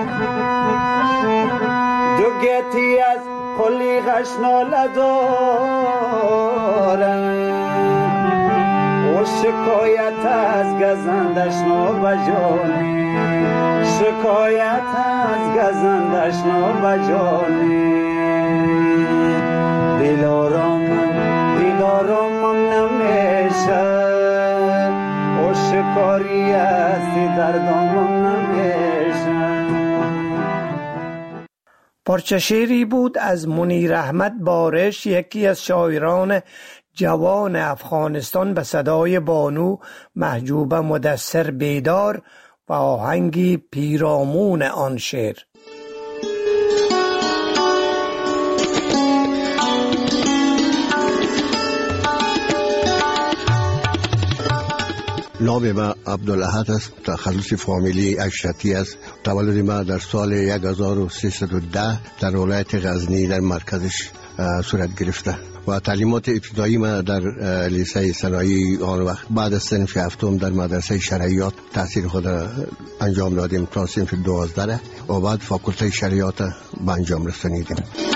دو گتی از قلیقش ناله دارم، و شکایت از گزندش نابجانی، شکایت از گزندش نابجانی. دلارامم دلارامم نمیشه، شکاری هستی در دامم نمیشم. پارچه شعری بود از منیر احمد بارش، یکی از شاعران جوان افغانستان، به صدای بانو محجوبه مدثر بیدار و آهنگی پیرامون آن شعر. نام ما عبدالاحد است، تخلص فامیلی اشرتی است. تولد ما در سال هزار و سیصد و ده در ولایت غزنی در مرکزش صورت گرفته و تعلیمات ابتدایی ما در لیسه صنایع آن وقت بعد از صنف هفتم در مدرسه شرعیات تحصیل خود انجام دادیم تا صنف دوازده و بعد فاکولته شرعیات به انجام رسانیدیم.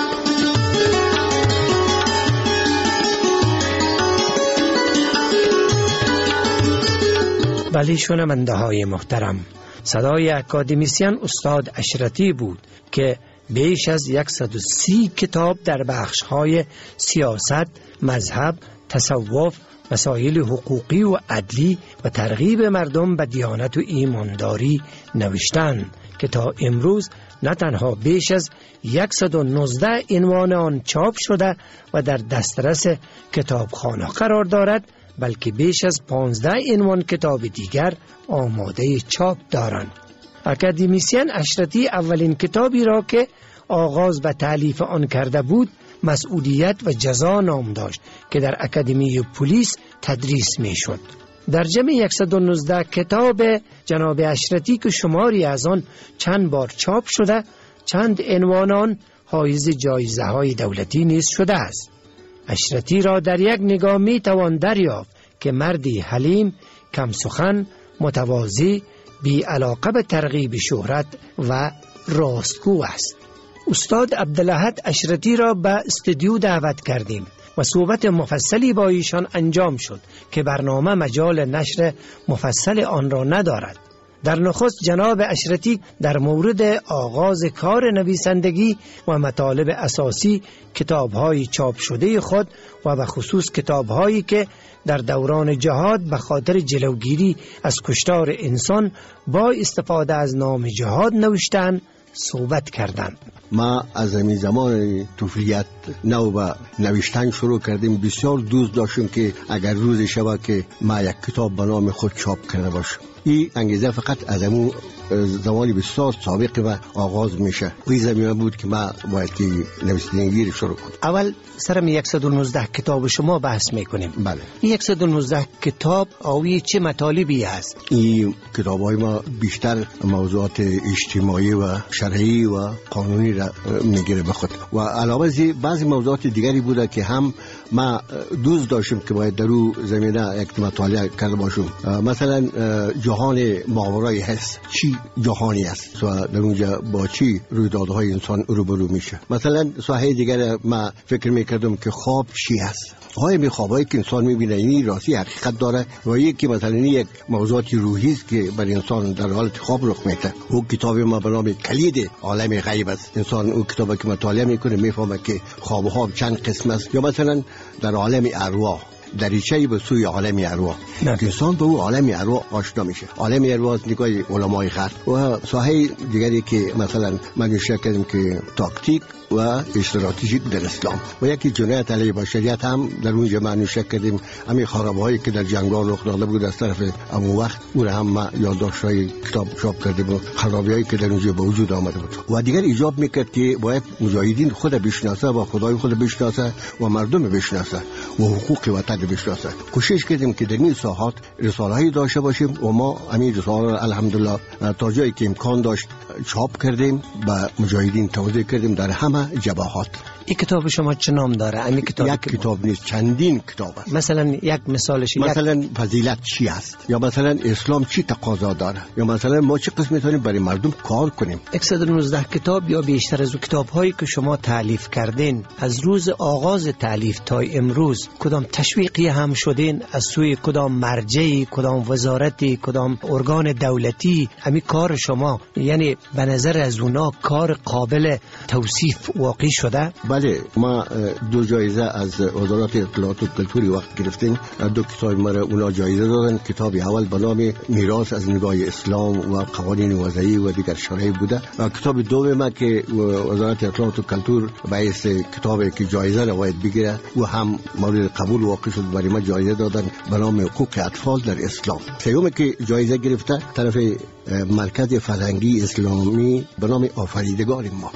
ولی شنونده های محترم، صدای اکادمیسین استاد اشرتی بود که بیش از صد و سی کتاب در بخش‌های سیاست، مذهب، تصوف، مسائل حقوقی و عدلی و ترغیب مردم به دیانت و ایمانداری نوشتند که تا امروز نه تنها بیش از صد و نوزده عنوان آن چاپ شده و در دسترس کتابخانه قرار دارد، بلکه بیش از پانزده عنوان کتاب دیگر آماده چاپ دارند. اکادمیسین اشرتی اولین کتابی را که آغاز به تالیف آن کرده بود مسئولیت و جزا نام داشت که در اکادمی پلیس تدریس می شد. در جمع صد و نوزده کتاب جناب اشرتی که شماری از آن چند بار چاپ شده، چند عنوان آن حایز جایزه های دولتی نیز شده است. اشرتی را در یک نگاه می توان دریافت که مردی حلیم، کم سخن، متواضع، بی علاقه به ترغیب شهرت و راستگو است. استاد عبدالاحد اشرتی را به استودیو دعوت کردیم و صحبت مفصلی با ایشان انجام شد که برنامه مجال نشر مفصل آن را ندارد. در نخست جناب اشرتی در مورد آغاز کار نویسندگی و مطالب اساسی کتاب‌های چاپ شده خود و به خصوص کتاب‌هایی که در دوران جهاد به خاطر جلوگیری از کشتار انسان با استفاده از نام جهاد نوشتند صحبت کردند. ما از همین زمان طفولیت نو به نوشتن شروع کردیم. بسیار دوست داشتیم که اگر روزی شود که ما یک کتاب به نام خود چاپ کرده باشم. این انگیزه فقط از همون زمانی بسیار سابق و آغاز میشه. این زمینه بود که ما باید که نویسندگی شروع کنیم. اول سرم صد و نوزده کتاب شما بحث میکنیم. بله. صد و نوزده کتاب آوی چه مطالبی هست؟ این کتاب‌های ما بیشتر موضوعات اجتماعی و شرعی و قانونی را میگیره به خود و علاوه از بعضی موضوعات دیگری بوده که هم ما دوست داشتیم که باید در اون زمینه یک مطالعه کرده باشیم. مثلا جهان ماورای حس چی جهانی است و در اونجا با چی رویدادهای انسان روبرو میشه. مثلا ساحه دیگر ما فکر میکردم که خواب چی است. های می خوابایی که انسان میبینه این راستی حقیقت داره و یکی مثلا یک موضوعات روحی است که بر انسان در حالت خواب رخ میده. او کتاب ما به نام کلید عالم غیب است. انسان او کتابی که مطالعه میکنه میفهمه که خواب ها چند قسم است. یا مثلا در عالم ارواح دریچه‌ای به سوی عالم ارواح که انسان به او عالم ارواح آشنا میشه. عالم ارواح از نگاه علمای غرب و ساحه دیگری که مثلا من نوشته کردم که تاکتیک و استراتژیک در اسلام و یکی جنایت علیه بشریت هم در اونجا ما نوشته کردیم. همین خرابهایی که در جنگل رخ داده بود از طرف همون وقت اون هم ما یادداشت‌های کتاب چاپ کردیم و خرابی‌هایی که در اونجا به وجود آمده بود. و دیگر ایجاب میکرد که باید مجاهدین خود بشناسه و خدای خود بشناسه و مردم بشناسه و حقوق وطن بشناسه. کوشش کردیم که در این ساحات رساله‌ای داشته باشیم و ما همین رساله الحمدلله تا جایی که امکان داشت چاپ کردیم و مجاهدین توضیح کردیم در همه جبهات. این کتاب شما چه نام داره؟ همین کتاب یک کتاب نیست، چندین کتاب است. مثلا یک مثالش مثلا یک... فضیلت چی است، یا مثلا اسلام چی تقاضا داره، یا مثلا ما چه قسم میتونیم برای مردم کار کنیم. صد و نوزده کتاب یا بیشتر از کتاب هایی که شما تالیف کردین از روز آغاز تالیف تا امروز کدام تشویقی هم شدین از سوی کدام مرجعی، کدام وزارتی، کدام ارگان دولتی؟ همین کار شما یعنی به نظر از اونا کار قابل توصیف واقعی شده؟ بله، ما دو جایزه از وزارت اطلاعات و کلتوری وقت گرفتیم. دو کتاب ما را اونا جایزه دادن. کتاب اول به نام میراث از نگاه اسلام و قوانین وضعی و دیگر شرعی بوده و کتاب دوم ما که وزارت اطلاعات و کلتور باعث کتابی که جایزه را باید بگیره و هم مورد قبول واقع شد برای ما جایزه دادن به نام حقوق اطفال در اسلام. سومی که جایزه گرفته طرف مرکز فرهنگی اسلامی به نام آفریدگار ما.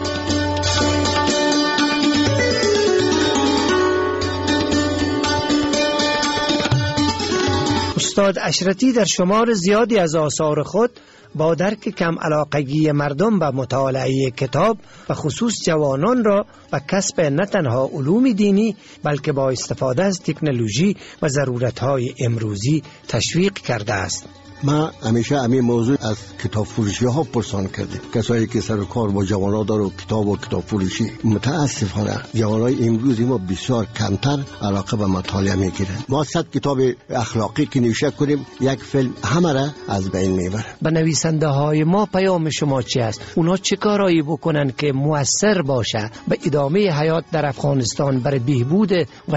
استاد اشرتی در شمار زیادی از آثار خود با درک کم علاقگی مردم به مطالعه کتاب و خصوص جوانان را و کسب نه تنها علوم دینی بلکه با استفاده از تکنولوژی و ضرورت‌های امروزی تشویق کرده است. ما همیشه همین موضوع از کتاب فروشی ها پرسان کردیم. کسایی که سر و کار با جوانان داره و کتاب و کتاب فروشی، متاسفانه جوانای امروزی ما بسیار کمتر علاقه به مطالعه میگیرن. ما صد کتاب اخلاقی که نوشته کنیم یک فیلم همه را از بین میبره. به نویسنده های ما پیام شما چی است؟ اونا چه کارایی بکنن که مؤثر باشه به ادامه حیات در افغانستان، برای بهبود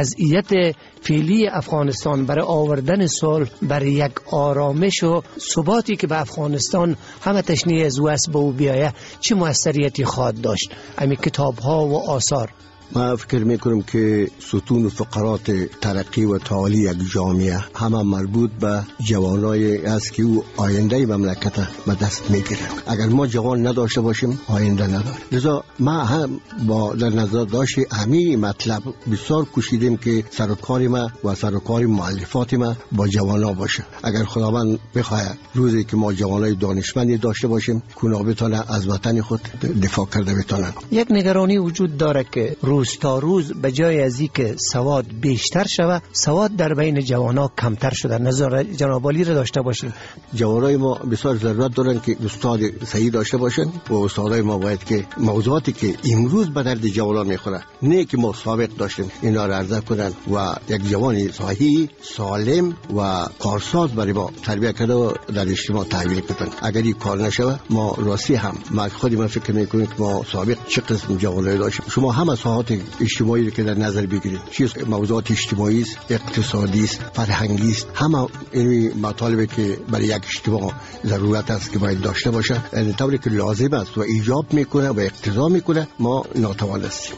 وضعیت فعلی افغانستان، برای آوردن صلح، برای یک آرامش و ثباتی که به افغانستان همه تشنیع از واسه به او بیایه، چه موثریتی خواهد داشت امی کتاب ها و آثار؟ ما فکر میکنم که ستون و فقرات ترقی و تعالی یک جامعه همه مربوط به جوانای است که او آینده مملکت به دست میگیره. اگر ما جوان نداشته باشیم آینده نداره. لذا ما هم با در نظر داشت همین مطلب بسیار کوشیدیم که سرکار ما و سرکار مؤلفات ما با جوانا باشه. اگر خداوند بخواد روزی که ما جوانای دانشمندی داشته باشیم کونا بتونه از وطن خود دفاع کرده بتونن. یک نگرانی وجود داره که روز تا روز به جای از اینکه سواد بیشتر شود، سواد در بین جوانا کمتر شده. نظر جناب عالی را داشته باشین. جوانای ما بسیار ضرورت دارن که استاد صحیح داشته باشن و استادای ما باید که موضوعاتی که امروز به درد جوانان میخوره نه که ما سابق داشتیم اینا را عرضه کنن و یک جوان صحیح، سالم و کارساز برای ما تربیت کرده و در اجتماع تحویل بدن. اگر این کار نشود ما راستی هم ما خودی من فکر میکنیم که ما سابق چه قسم جوانای داشتیم. شما هم ساحات اجتماعی که در نظر بگیرید، چیز موضوعات اجتماعی است، اقتصادی است، فرهنگی است، همه این مطالبی که برای یک اجتماع ضرورت است که باید داشته باشه، یعنی طوری که لازم است و ایجاب میکنه و اقتضا میکنه، ما ناتوان هستیم.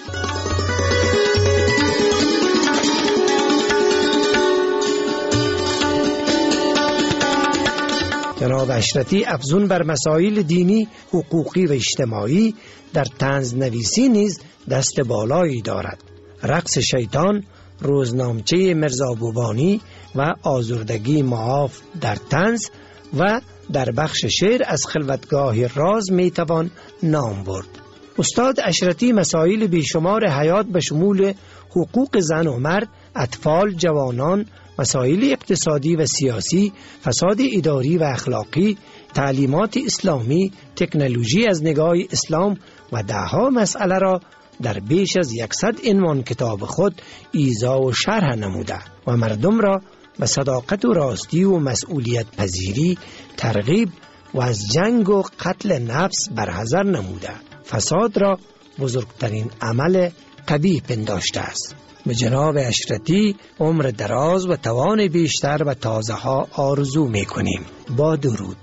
جناب اشرتی افزون بر مسائل دینی، حقوقی و اجتماعی در طنز نویسی نیز دست بالایی دارد. رقص شیطان، روزنامچه مرزا بوبانی و آزردگی معاف در طنز و در بخش شعر از خلوتگاه راز میتوان نام برد. استاد اشرتی مسائل بیشمار حیات به شمول حقوق زن و مرد، اطفال، جوانان، مسائل اقتصادی و سیاسی، فساد اداری و اخلاقی، تعلیمات اسلامی، تکنولوژی از نگاه اسلام و دهها مسئله را در بیش از یکصد عنوان کتاب خود ایضاح و شرح نموده و مردم را به صداقت و راستی و مسئولیت پذیری ترغیب و از جنگ و قتل نفس برحذر نموده. فساد را بزرگترین عمل قبیح پنداشته است. به جناب اشرتی عمر دراز و توان بیشتر و تازه ها آرزو می کنیم. با درود.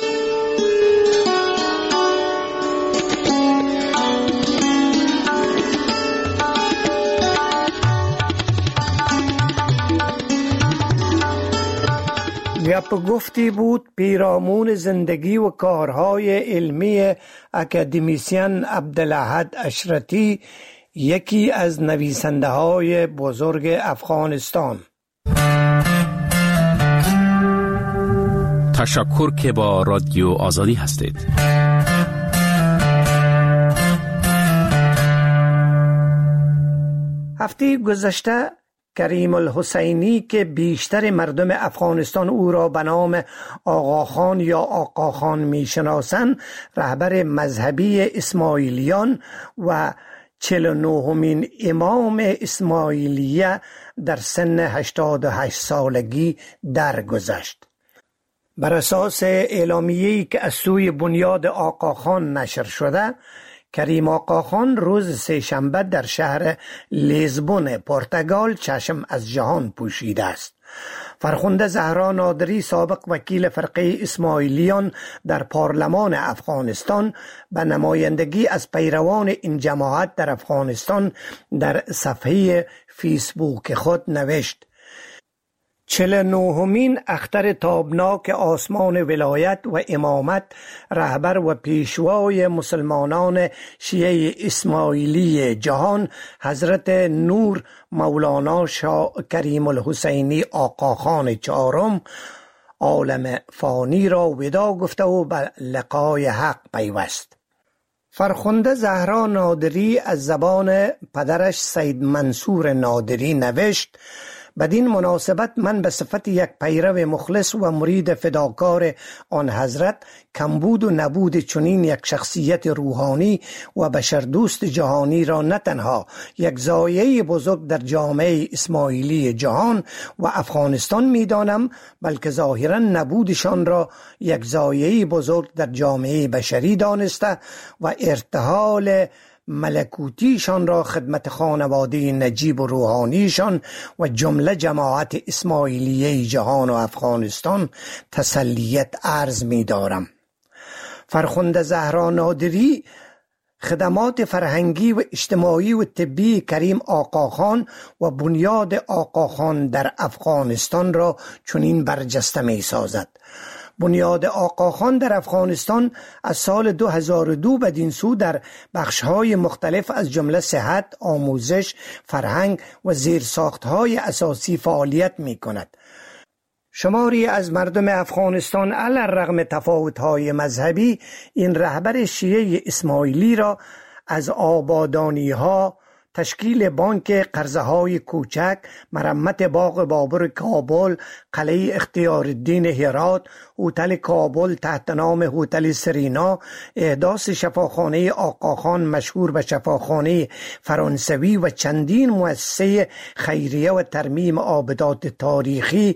گپ گفتی بود پیرامون زندگی و کارهای علمی اکادمیسین عبدالاحد اشرتی، یکی از نویسنده های بزرگ افغانستان. تشکر که با رادیو آزادی هستید. هفته گذشته کریم الحسینی که بیشتر مردم افغانستان او را به نام آقاخان یا آقاخان می شناسند، رهبر مذهبی اسماعیلیان و چهل و نهمین امام اسماعیلیه در سن هشتاد و هشت سالگی درگذشت. بر اساس اعلامیه‌ای که از سوی بنیاد آقاخان نشر شده، کریم آقاخان روز سه‌شنبه در شهر لیزبون پرتغال چشم از جهان پوشیده است. فرخنده زهرا نادری، سابق وکیل فرقه اسماعیلیان در پارلمان افغانستان، به نمایندگی از پیروان این جماعت در افغانستان در صفحه فیسبوک خود نوشت: چهل و نهمین اختر تابناک آسمان ولایت و امامت، رهبر و پیشوای مسلمانان شیعه اسماعیلی جهان، حضرت نور مولانا شاه کریم الحسینی آقاخان چهارم، عالم فانی را ودا گفته و به لقای حق پیوست. فرخنده زهرا نادری از زبان پدرش سید منصور نادری نوشت: بدین مناسبت من به صفت یک پیرو مخلص و مرید فداکار آن حضرت کمبود و نبود چنین یک شخصیت روحانی و بشردوست جهانی را نه تنها یک ضایعه بزرگ در جامعه اسماعیلی جهان و افغانستان می دانم، بلکه ظاهرا نبودشان را یک ضایعه بزرگ در جامعه بشری دانسته و ارتحال ملکوتیشان را خدمت خانواده نجیب و روحانیشان و جمله جماعت اسماعیلیه جهان و افغانستان تسلیت عرض می دارم. فرخنده زهرا نادری خدمات فرهنگی و اجتماعی و طبی کریم آقاخان و بنیاد آقاخان در افغانستان را چنین برجسته می سازد. بنیاد آقاخان در افغانستان از سال دو هزار و دو بدین سو در بخش‌های مختلف از جمله صحت، آموزش، فرهنگ و زیرساخت‌های اساسی فعالیت می‌کند. شماری از مردم افغانستان علی الرغم تفاوت‌های مذهبی این رهبر شیعه اسماعیلی را از آبادانی‌ها، تشکیل بانک قرضه های کوچک، مرمت باغ بابر کابل، قلعه اختیار الدین هرات، هتل کابل تحت نام هتل سرینا، احداث شفاخانه آقاخان مشهور به شفاخانه فرانسوی و چندین مؤسسه خیریه و ترمیم آبدات تاریخی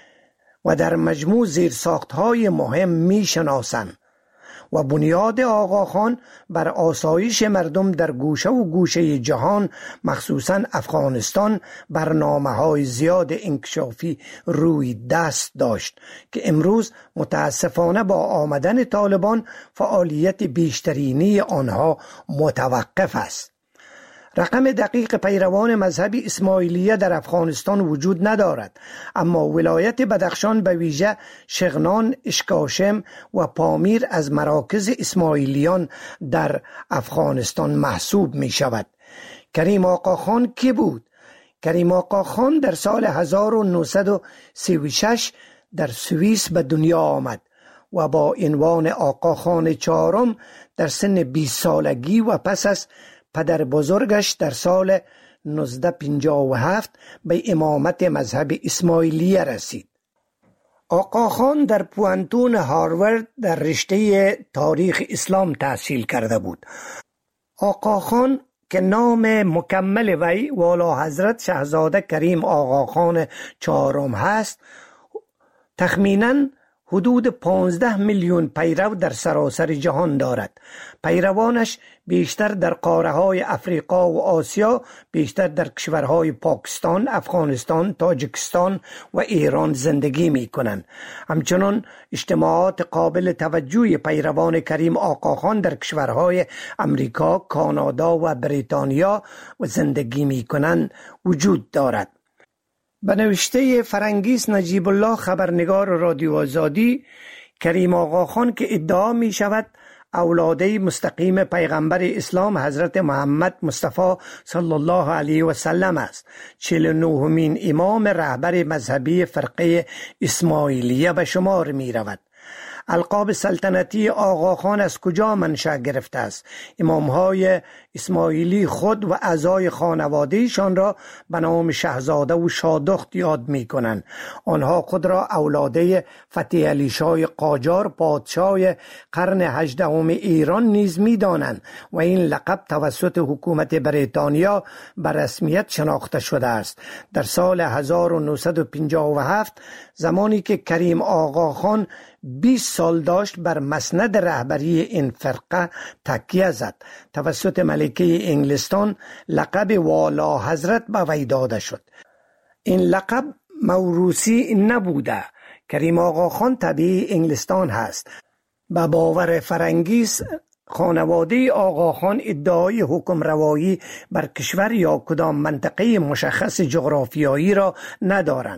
و در مجموع زیرساخت‌های مهم می‌شناسند. و بنیاد آقاخان بر آسایش مردم در گوشه و گوشه جهان مخصوصاً افغانستان برنامه‌های زیاد انکشافی روی دست داشت که امروز متاسفانه با آمدن طالبان فعالیت بیشترینی آنها متوقف است. رقم دقیق پیروان مذهب اسماعیلیه در افغانستان وجود ندارد، اما ولایت بدخشان به ویژه شغنان، اشکاشم و پامیر از مراکز اسماعیلیان در افغانستان محسوب می شود. کریم آقاخان کی بود؟ کریم آقاخان در سال هزار و نهصد و سی و شش در سوئیس به دنیا آمد و با عنوان آقاخان چهارم در سن بیست سالگی و پس از پدر بزرگش در سال نوزده پنجاه و هفت به امامت مذهب اسماعیلیه رسید. آقاخان در پوانتون هاروارد در رشته تاریخ اسلام تحصیل کرده بود. آقاخان که نام مکمل وی والا حضرت شاهزاده کریم آقاخان چهارم هست، تخمیناً حدود پانزده میلیون پیرو در سراسر جهان دارد. پیروانش بیشتر در قاره‌های افریقا و آسیا، بیشتر در کشورهای پاکستان، افغانستان، تاجیکستان و ایران زندگی می کنند. همچنان اجتماعات قابل توجه پیروان کریم آقاخان در کشورهای امریکا، کانادا و بریتانیا و زندگی می کنند وجود دارد. به نوشته فرنگیس نجیب الله خبرنگار رادیو آزادی، کریم آقاخان که ادعا می شود اولاده مستقیم پیغمبر اسلام حضرت محمد مصطفی صلی الله علیه و سلم است، چهل و نهمین امام رهبر مذهبی فرقه اسماعیلیه به شمار می رود. القاب سلطنتی آقاخان از کجا منشأ گرفته است؟ امامهای اسماعیلی خود و اعضای خانوادهشان را به نام شاهزاده و شادخت یاد می کنند. آنها خود را اولاده فتح علی شاه قاجار پادشاه قرن هجدهم ایران نیز می دانند و این لقب توسط حکومت بریتانیا به رسمیت شناخته شده است. در سال هزار و نهصد و پنجاه و هفت زمانی که کریم آقاخان بیست سال داشت بر مسند رهبری این فرقه تکیه زد. توسط ملکه انگلستان لقب والا حضرت به وی داده شد. این لقب موروثی نبوده. کریم آقاخان طبیعی انگلستان هست. به باور فرنگیس خانواده آقاخان ادعای حکم روایی بر کشور یا کدام منطقه مشخص جغرافیایی را ندارند.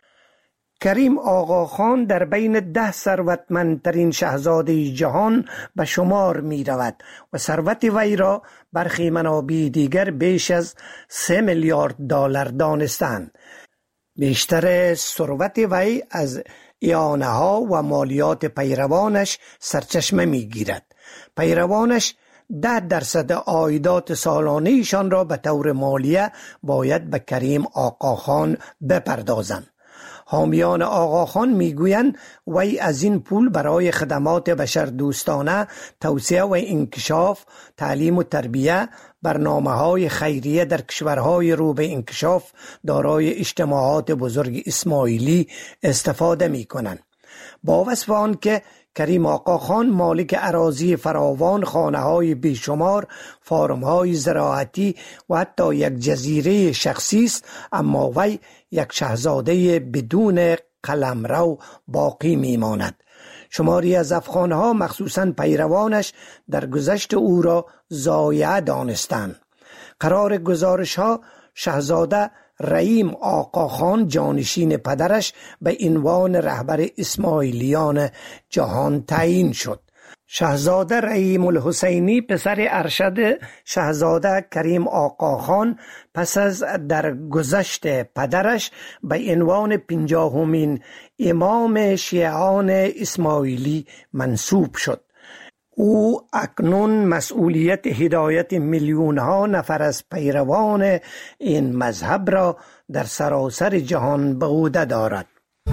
کریم آقاخان در بین ده ثروتمندترین شاهزاده جهان به شمار می رود و ثروت وی را برخی منابع دیگر بیش از سه میلیارد دلار دانستند. بیشتر ثروت وی از اعانه ها و مالیات پیروانش سرچشمه می گیرد. پیروانش ده درصد عایدات سالانه ایشان را به طور مالیه باید به کریم آقاخان بپردازند. حامیان آقاخان میگویند وی از این پول برای خدمات بشردوستانه، توسعه و انکشاف، تعلیم و تربیه، برنامه‌های خیریه در کشورهای رو به انکشاف دارای اجتماعات بزرگ اسماعیلی استفاده می‌کنند. با وصف آن که کریم آقاخان مالک اراضی فراوان، خانه‌های بیشمار، فارم‌های زراعتی و حتی یک جزیره شخصی است، اما وی یک شاهزاده بدون قلمرو باقی میماند. شماری از افغانها مخصوصاً پیروانش در گذشت او را ضایعه دانستند. قرار گزارش ها شاهزاده رحیم آقاخان جانشین پدرش به عنوان رهبر اسماعیلیان جهان تعیین شد. شاهزاده رحیم الحسینی پسر ارشد شاهزاده کریم آقاخان پس از درگذشت پدرش به عنوان پنجاهمین امام شیعان اسماعیلی منصوب شد. او اکنون مسئولیت هدایت میلیون ها نفر از پیروان این مذهب را در سراسر جهان به عهده دارد.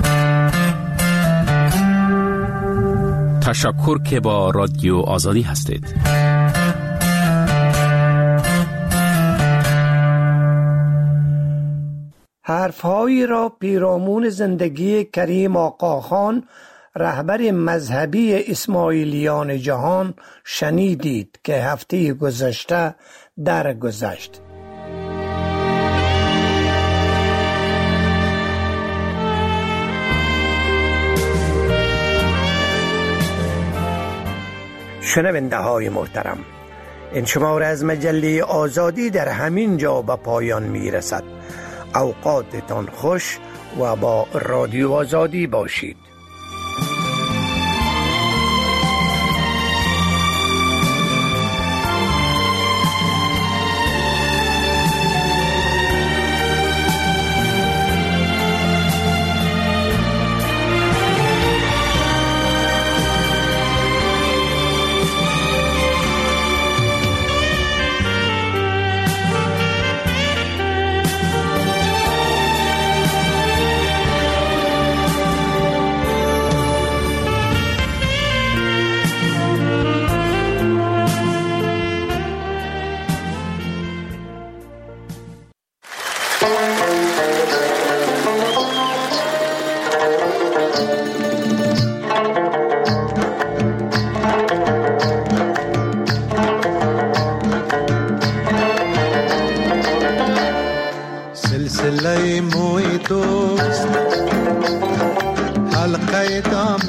تشکر که با رادیو آزادی هستید. حرفهایی را پیرامون زندگی کریم آقاخان، رهبر مذهبی اسماعیلیان جهان، شنیدید که هفته گذشته درگذشت. شنونده های محترم، این شماره از مجله آزادی در همین جا به پایان می رسد. اوقاتتان خوش و با رادیو آزادی باشید. سلسله موی دوست حلقه دام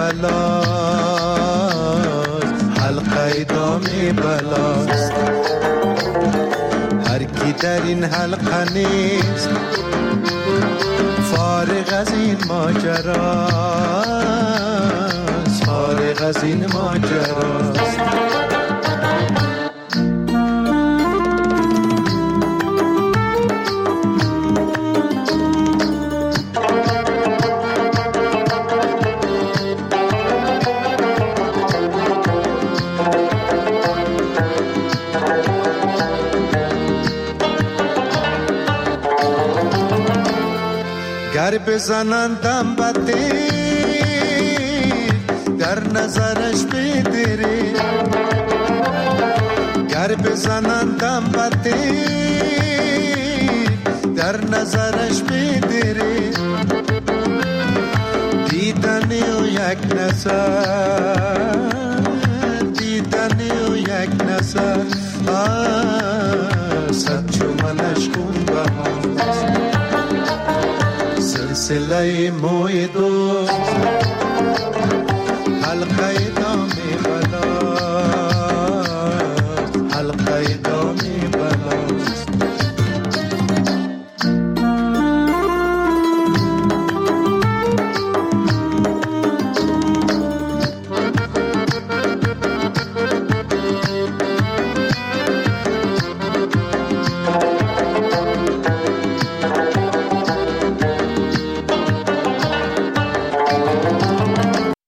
بلاست، حلقه دام بلاست. هر کی در این حلقه نیست فارغ از این ماجراست، فارغ از این ماجراست. گر بزنندم بدی در نظرش بدری، گر بزنندم بدی در نظرش بدری. دیدنی و یک نظر، دیدنی و یک نظر، صد چومنش کن بهاست. سلسله موی دوست